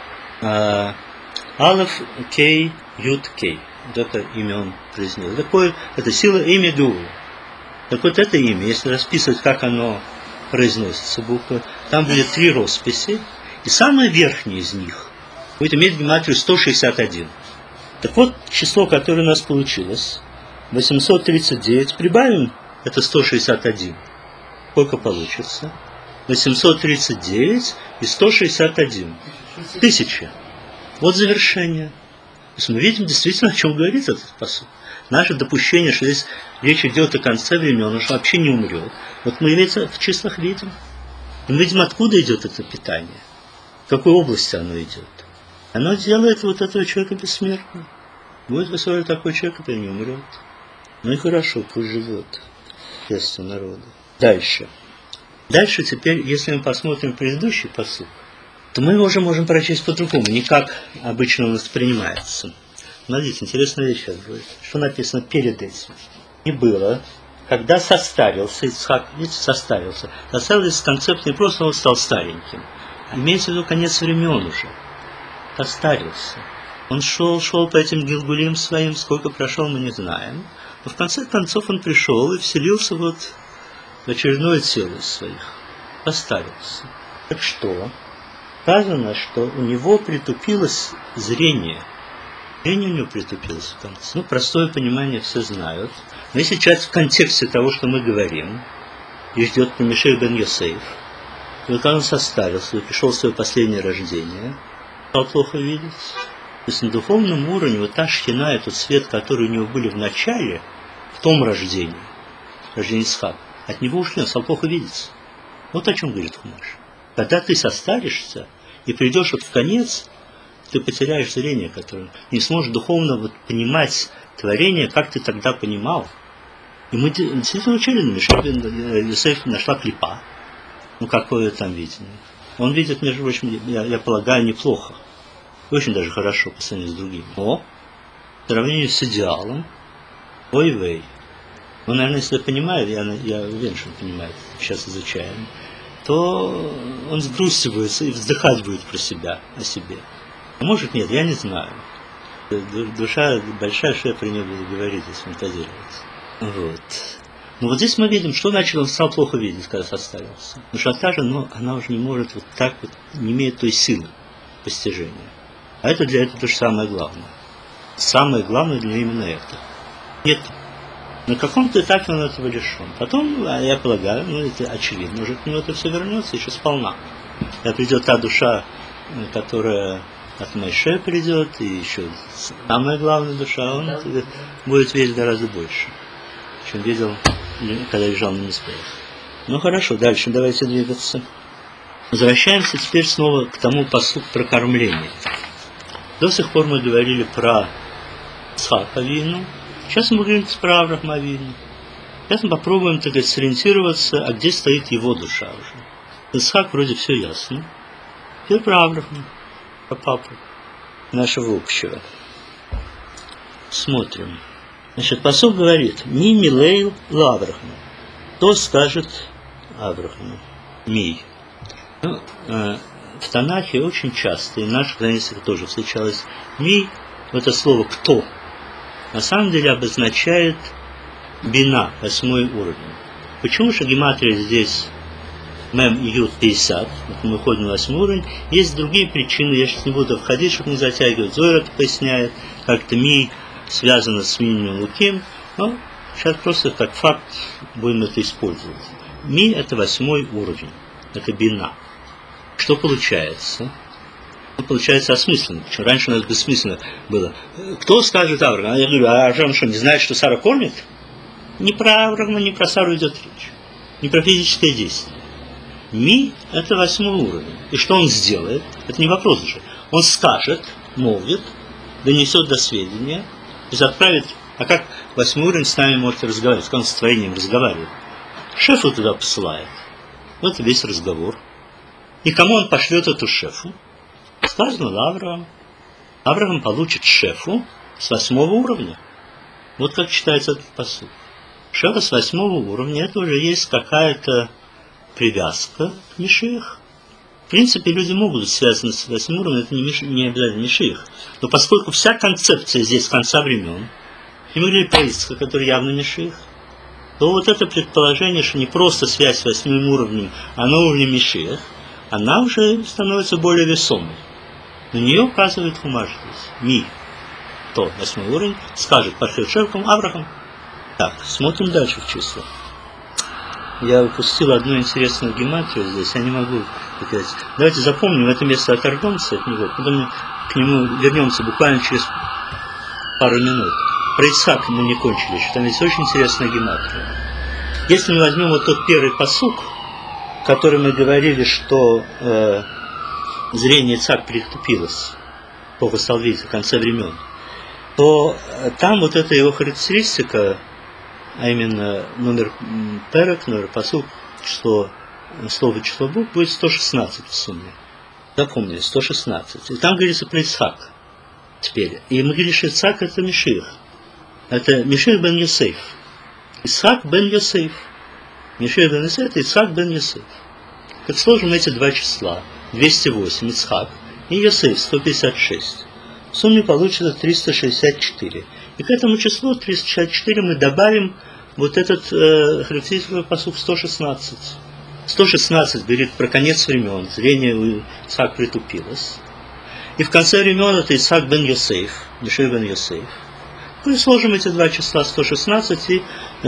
Алеф Кей Ют Кей. Вот это имя он произнес. Это сила, имя Геулы. Так вот это имя, если расписывать, как оно произносится, буквы, там будет 3 росписи, и самая верхняя из них будет иметь гематрию 161. Так вот, число, которое у нас получилось, 839, прибавим, это 161. Сколько получится? 839 и 161. 1000. Вот завершение. То есть мы видим действительно, о чем говорит этот посыл. Наше допущение, что здесь речь идет о конце времен, он же вообще не умрет. Вот мы это в числах видим. Мы видим, откуда идет это питание. В какой области оно идет. Оно делает вот этого человека бессмертным. Будет высокий такой человек, который не умрет. Ну и хорошо, пусть живет. Счастье народа. Дальше. Дальше теперь, если мы посмотрим предыдущий посыл, то мы его уже можем прочесть по-другому, не как обычно он воспринимается. Смотрите, интересная вещь сейчас будет. Что написано перед этим? И было, когда состарился Ицхак, видите, состарился с концепта не просто он стал стареньким, а имеется в виду конец времен уже. Состарился. Он шел по этим Гилгулим своим, сколько прошел, мы не знаем. Но в конце концов он пришел и вселился вот в очередное тело из своих. Состарился. Так что? Сказано, что у него притупилось зрение. Зрение у него притупилось в конце. Ну, простое понимание все знают. Но если сейчас в контексте того, что мы говорим, и ждет Мишех бен Йосеф, и вот он состарился, и пришел в свое последнее рождение, стал плохо видеть. То есть на духовном уровне вот та шхина, тот свет, который у него были в начале, в том рождении Ицхака, от него ушли, он стал плохо видеть. Вот о чем говорит Хумаш. Когда ты состаришься и придешь вот в конец, ты потеряешь зрение, которое не сможешь духовно вот понимать творение, как ты тогда понимал. И мы действительно учили на Мишель, Йосеф нашла клипа. Ну, какое там видение. Он видит, между прочим, я полагаю, неплохо. Очень даже хорошо по сравнению с другими. Но в сравнении с идеалом, ой-вей. Он, наверное, если понимает, я уверен, что он понимает, сейчас изучаем, то он с грустью будет и вздыхать будет про себя, о себе. А может нет, я не знаю. Душа большая, что я про нее буду говорить и фантазировать. Вот. Но вот здесь мы видим, что начал, он стал плохо видеть, когда состарился. Душа та же, но она уже не может вот так вот, не имеет той силы постижения. А это для этого тоже самое главное. Самое главное для именно это. Нет. На каком-то этапе он этого лишен. Потом, я полагаю, ну это очевидно, уже к нему это все вернется еще сполна. Когда придет та душа, которая от Моше придет, и еще самая главная душа, он будет верить гораздо больше, чем видел, когда лежал на мизбех. Ну хорошо, дальше давайте двигаться. Возвращаемся теперь снова к тому пасуку про кормление. До сих пор мы говорили про Ицхака Авину. Сейчас мы говорим про Авраама Авину. Сейчас мы попробуем, так сказать, сориентироваться, а где стоит его душа уже. Ицхак вроде все ясно. Теперь про Авраама, про папу нашего общего. Смотрим. Значит, пасук говорит: «Ми милейл лаврахану». Кто скажет Аврааму? Ми. Ну, в Танахе очень часто, и в наших границах тоже встречалось ми, это слово «кто». На самом деле обозначает бина, 8-й уровень. Почему же гематрия здесь мем ют 50, вот мы уходим на 8-й уровень, есть другие причины, я сейчас не буду входить, чтобы не затягивать. Зоэр это поясняет, как-то ми связано с минимум луким, но сейчас просто как факт будем это использовать. Ми это 8-й уровень, это бина. Что получается? Получается осмысленно. Почему раньше у нас бессмысленно было. Кто скажет Авраам? Я говорю, а Авраам что, не знает, что Сара кормит? Не про Авраама, не про Сару идет речь. Не про физическое действие. Ми – это 8-й уровень. И что он сделает? Это не вопрос уже. Он скажет, молвит, донесет до сведения, то есть отправит. А как 8-й уровень с нами может разговаривать? Как он с творением разговаривает? Шефу туда посылает. Вот и весь разговор. И кому он пошлет эту шефу? Сказано Авраам. Авраам получит шефу с 8-го уровня. Вот как читается этот пасук. Шефа с 8-го уровня, это уже есть какая-то привязка к Мишиах. В принципе, люди могут быть связаны с 8-м уровнем, это не обязательно Мишиах. Но поскольку вся концепция здесь с конца времен, и мы говорили про Ицхака, который явно Мишиах, то вот это предположение, что не просто связь с 8-м уровнем, а на уровне Мишиах, она уже становится более весомой. На нее указывает Хумаш здесь. Ми, то 8-й уровень, скажет пошлет шефом Авраам. Так, смотрим дальше в числа. Я упустил одну интересную гематрию здесь, я не могу сказать. Давайте запомним это место, оторвемся от него, потом к нему вернемся буквально через пару минут. Про Ицхака мы не кончили еще, там есть очень интересная гематрия. Если мы возьмем вот тот первый пасук, в котором мы говорили, что зрение Ицхака притупилось, плохо стал видеть в конце времен, то там вот эта его характеристика, а именно номер перек, номер пасук, число, слово число букв, будет 116 в сумме. Запомнили, 116. И там говорится про Ицхака теперь. И мы говорили, что Ицхак это Мишиах. Это Мишиах бен Йосеф. Ицхак бен Йосеф. Мишиах бен Йосеф это Ицхак бен Йосеф. Как сложим эти два числа. 208 Ицхак и Йосеф 156. В сумме получится 364. И к этому числу 364 мы добавим вот этот характеристический пасук 116. 116 говорит про конец времен. Зрение у Ицхака притупилось. И в конце времен это Ицхак бен Йосеф, Мишиах бен Йосеф. Мы сложим эти два числа 116 и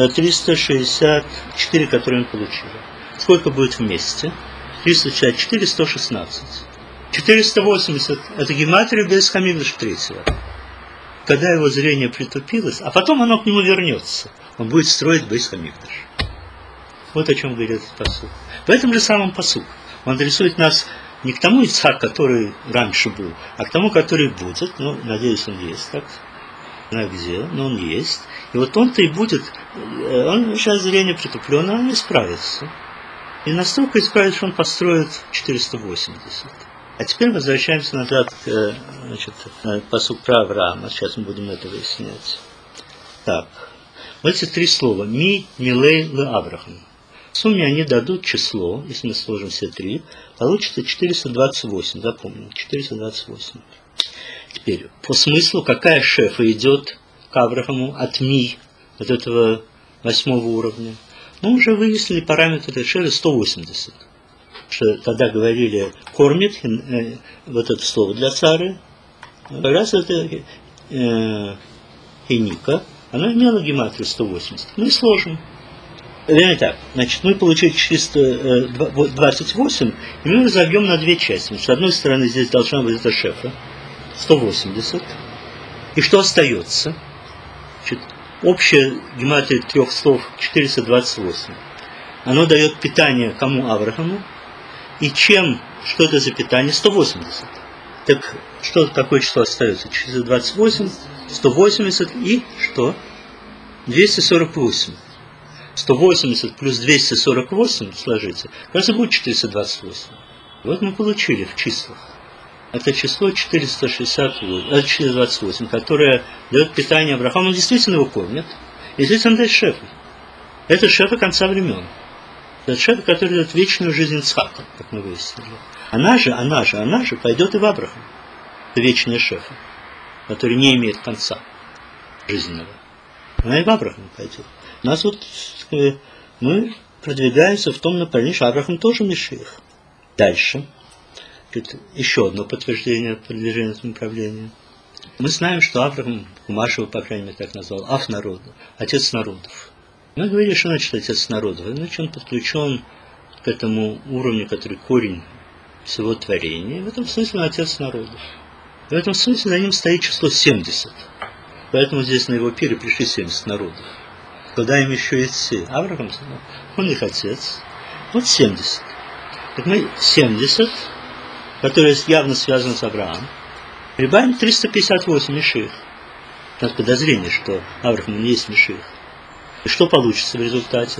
364, которые мы получили. Сколько будет вместе? 364, 116. 480 – это гематрия без хамидыш третьего. Когда его зрение притупилось, а потом оно к нему вернется. Он будет строить бейс хамидыш. Вот о чем говорит этот пасук. В этом же самом пасук. Он адресует нас не к тому Ицхак, который раньше был, а к тому, который будет. Ну, надеюсь, он есть, так. Не знаю где, но он есть. И вот он-то и будет, он сейчас зрение притупленное, он исправится. И настолько исправится, что он построит 480. А теперь возвращаемся назад к пасук про Авраама. Сейчас мы будем это выяснять. Так, вот эти три слова. Ми, Милей, Ле, Авраам. В сумме они дадут число, если мы сложим все три, получится 428, запомнил, 428. Теперь, по смыслу, какая шефа идет к Аврааму от Ми, от этого 8-го уровня? Мы уже выяснили параметр этой шефы 180. Что тогда говорили кормит, вот это слово для цары, как раз это хиника, она имела гематрию 180. Мы сложим. Вернее так, значит, мы получили 428, и мы разобьем на две части. С одной стороны, здесь должна быть эта шефа, 180. И что остается? Значит, общая гематрия трех слов 428. Оно дает питание кому? Аврааму. И чем, что это за питание? 180. Так что такое число остается? 428, 180 и что? 248. 180 плюс 248 сложите, кажется, будет 428. Вот мы получили в числах. Это число 428, которое дает питание Аврааму. Он действительно его кормит. И здесь он дает шефа. Это шефа конца времен. Это шефа, который дает вечную жизнь Ицхака, как мы выяснили. Она же пойдет и в Авраам. Это вечная шефа, которая не имеет конца жизненного. Она и в Авраам пойдет. У нас вот мы продвигаемся в том направлении, что Авраам тоже Мешиах. Дальше. Еще одно подтверждение продвижения в этом направлении. Мы знаем, что Авраам, Хумаш его, по крайней мере, так назвал, Ав народа, отец народов. Мы говорили, что значит отец народов. Значит, он подключен к этому уровню, который корень всего творения. И в этом смысле он отец народов. В этом смысле за ним стоит число 70. Поэтому здесь на его пире пришли 70 народов. Куда им еще идти? Авраам, он их отец. Вот 70. Так мы 70, которые явно связаны с Авраамом, прибавим 358 Мешиах. У нас подозрение, что Авраам не есть Мешиах. И что получится в результате?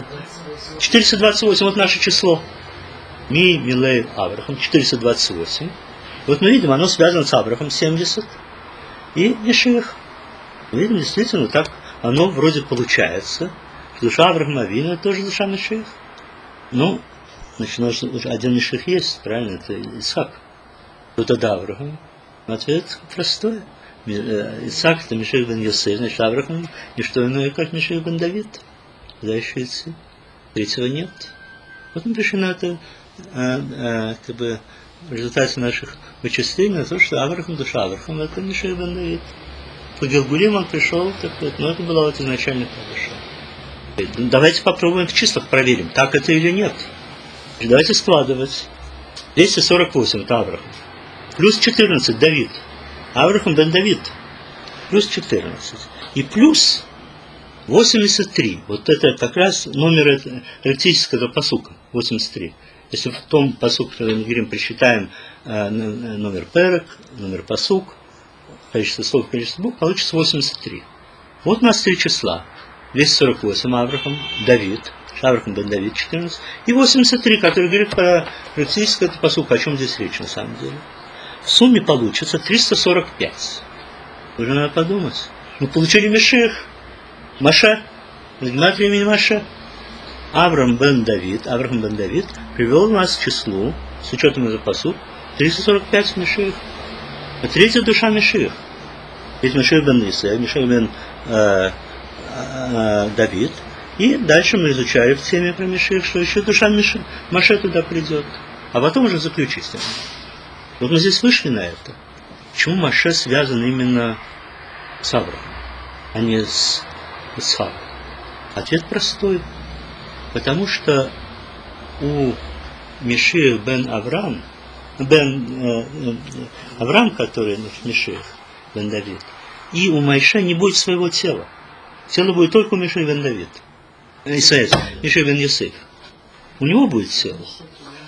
428, вот наше число. Ми, Милей, Авраам, 428. Вот мы видим, оно связано с Авраамом, 70, и Мешиах. Мы видим, действительно, так оно вроде получается. Душа Авраама Авину – это тоже душа Мешиах. Ну, значит, один Мешиах есть, правильно, это Ицхак. Вот это Авраам. Ответ простой. Ицхак – это Мешиах бен Йосеф, значит, Авраам – не что иное, как Мешиах бен Давид. Куда еще идти? Третьего нет. Вот мы пришли на это, как бы, в результате наших вычислений, на то, что Авраам – душа Авраама – это Мешиах бен Давид. По Гилгулим он пришел, так вот, но это была вот изначально душа. Давайте попробуем в числах проверим, так это или нет. Давайте складывать. 248 это Авраам. Плюс 14 Давид. Авраам бен Давид. Плюс 14. И плюс 83. Вот это как раз номер характеристического пасука. 83. Если в том пасуке, который мы говорим, присчитаем номер перек, номер пасук, количество слов, количество букв, получится 83. Вот у нас три числа. 248 Авраам, Давид, Авраам бен Давид 14, и 83, который говорит про характеристическое пасук, о чем здесь речь на самом деле. В сумме получится 345. Уже надо подумать. Мы получили Мешиах, Маше, гематрия имени Маше. Авраам бен Давид привел нас к числу, с учетом этого пасук, 345 Мешиах. А третья душа Мешиах. Ведь Мешиах бен Йосеф, Мешиах бен Давид. И дальше мы изучали в теме про Мешиах, что еще душа Маше туда придет. А потом уже заключить. Вот мы здесь вышли на это. Почему Маше связан именно с Авраамом, а не с Ицхаком? Ответ простой. Потому что у Мешиах бен Авраам, который Мешиах бен Давид, и у Моше не будет своего тела. Тело будет только у Мешиах бен Давид. Мешиах бен Йосеф. У него будет тело.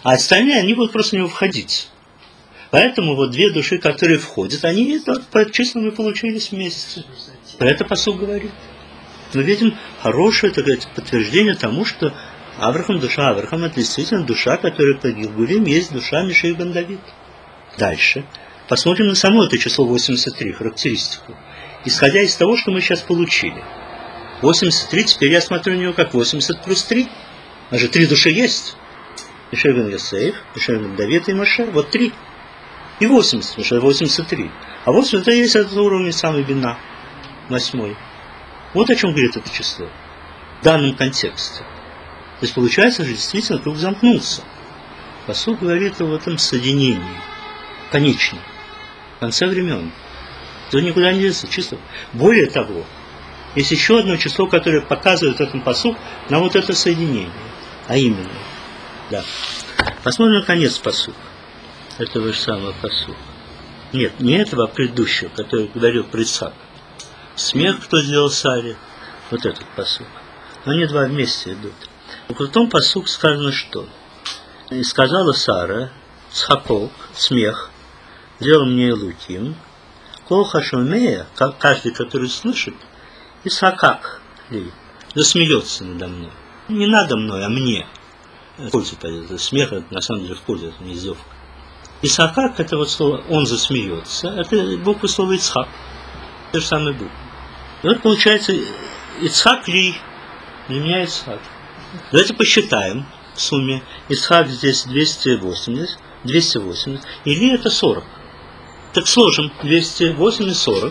А остальные, они будут просто в него входить. Поэтому вот две души, которые входят, они по числам и получились вместе. Про это посуд говорит. Мы видим хорошее, так сказать, подтверждение тому, что Авраам, душа Авраама, это действительно душа, которая по Гилгулим есть душа Миши бен Давид. Дальше. Посмотрим на само это число 83, характеристику. Исходя из того, что мы сейчас получили. 83, теперь я смотрю на него как 80 плюс 3. У нас же 3 души есть. Миши бен Йосеф, Миши бен Давид и Моше. Вот 3. И 80, потому что 83. А вот это есть этот уровень самый бина. 8. Вот о чем говорит это число. В данном контексте. То есть получается, что действительно круг замкнулся. Посуд говорит об этом соединении. Конечно. В конце времен. То никуда не деться число. Более того, есть еще одно число, которое показывает в этом посуд на вот это соединение. А именно. Да. Посмотрим на конец посуд. Этого же самого посуд. Нет, не этого, а предыдущего, который говорил про Ицхака. Смех, кто сделал Саре. Вот этот посуд. Но они два вместе идут. В крутом посуд сказано что? И сказала Сара, Цхакок, смех, сделал мне Элуким, Кол Хашумея, каждый, который слышит, и Сакак, засмеется надо мной. Не надо мной, а мне. В пользу пойдет. Смех, это на самом деле в пользу, это не издевка. И Сакак, это вот слово, он засмеется, это буква слова Ицхак. Те же самые буквы. И вот получается Ицхак Ли, для меня Ицхак. Давайте посчитаем в сумме. Ицхак здесь 280, и Ли это 40. Так сложим 208 и 40.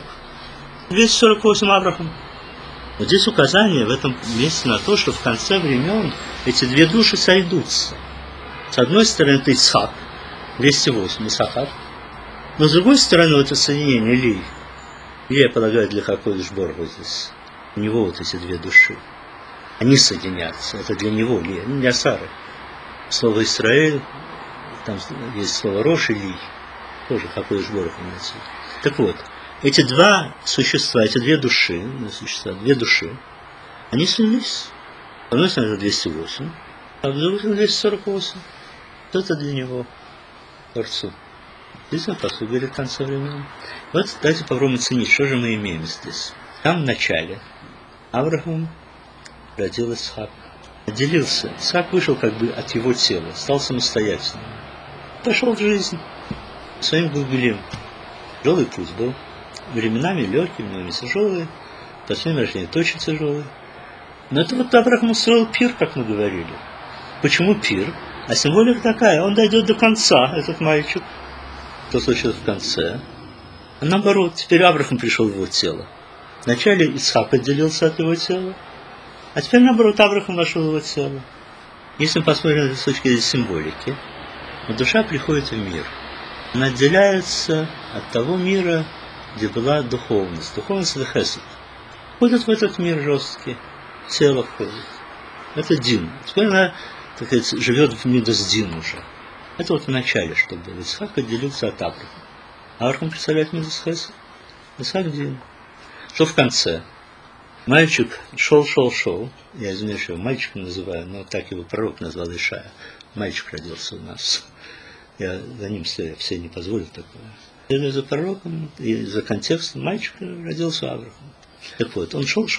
248 Авраам. Вот здесь указание в этом месте на то, что в конце времен эти две души сойдутся. С одной стороны это Ицхак, 208 Исахар. Но с другой стороны это соединение Ли. Я полагаю, для какой Борга здесь. У него вот эти две души. Они соединятся. Это для него Ли, не для Сары. Слово Исраэль, там есть слово Рош и Ли. Тоже какой Борг имеется. Так вот, эти два существа, эти две души, две души, они слились. С одной стороны 208, а с другой стороны 248. Это для него, Творцу. Здесь он посуд говорит в конце времени. Вот давайте попробуем оценить, что же мы имеем здесь. Там в начале Авраам родил Исхак. Отделился. Исхак вышел как бы от его тела, стал самостоятельным. Пошел в жизнь своим Гилгулим. Тяжелый путь был. Временами легкий, временами тяжелый. В последнем рождении точно тяжелый. Но это вот Авраам устроил пир, как мы говорили. Почему пир? А символика такая, он дойдет до конца, этот мальчик. Что случилось в конце? А наоборот, теперь Авраам пришел в его тело. Вначале Исхак отделился от его тела, а теперь наоборот Авраам вошел в его тело. Если мы посмотрим на это с точки зрения символики, душа приходит в мир. Она отделяется от того мира, где была духовность. Духовность – это хесед. Входит в этот мир жесткий, тело входит. Это дин. Теперь она, так сказать, живет в Мидас-Дин уже. Это вот в начале, что было. Исхак отделился от Авраама. Авраам представляет Мидас-Хесед. Исхак Дин. Что в конце? Мальчик шел. Я извиняюсь, что его мальчиком называю, но так его пророк назвал Ишая. Мальчик родился у нас. Я за ним все не позволю такое. И за пророком, и за контекстом мальчик родился Авраам. Так вот, он шел.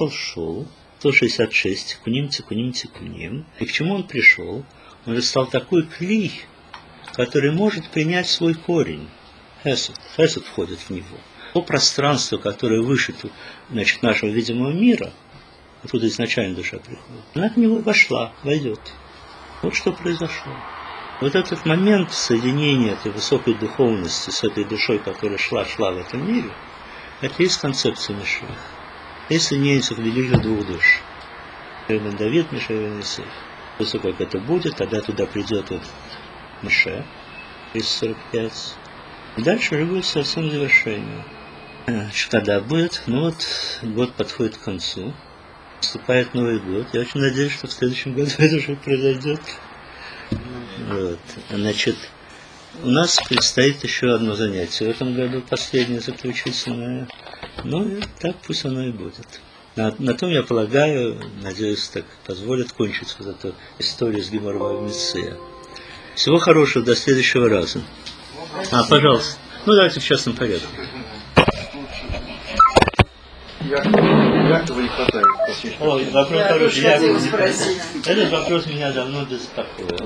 166, тикуним. И к чему он пришел? Он же стал такой клей, который может принять свой корень. Хесед входит в него. То пространство, которое выше, значит, нашего видимого мира, откуда изначально душа приходит, она в него вошла, войдет. Вот что произошло. Вот этот момент соединения этой высокой духовности с этой душой, которая шла в этом мире, это и есть концепция Миши. Есть соединение этих великих двух душ. Миши бен Давид, Миши бен Йосеф. После как это будет, тогда туда придет вот Моше, 345. И дальше уже будет совсем завершение. Когда будет, год подходит к концу, наступает Новый год. Я очень надеюсь, что в следующем году это уже произойдет. Вот. Значит, у нас предстоит еще одно занятие в этом году, последнее, заключительное. И так пусть оно и будет. На том, я полагаю, надеюсь, так позволит кончить вот эту историю с Гемор Вавмеция. Всего хорошего, до следующего раза. Пожалуйста. Ну, давайте в частном порядке. Якова не хватает. Ой, вопрос хороший. Этот вопрос меня давно беспокоил.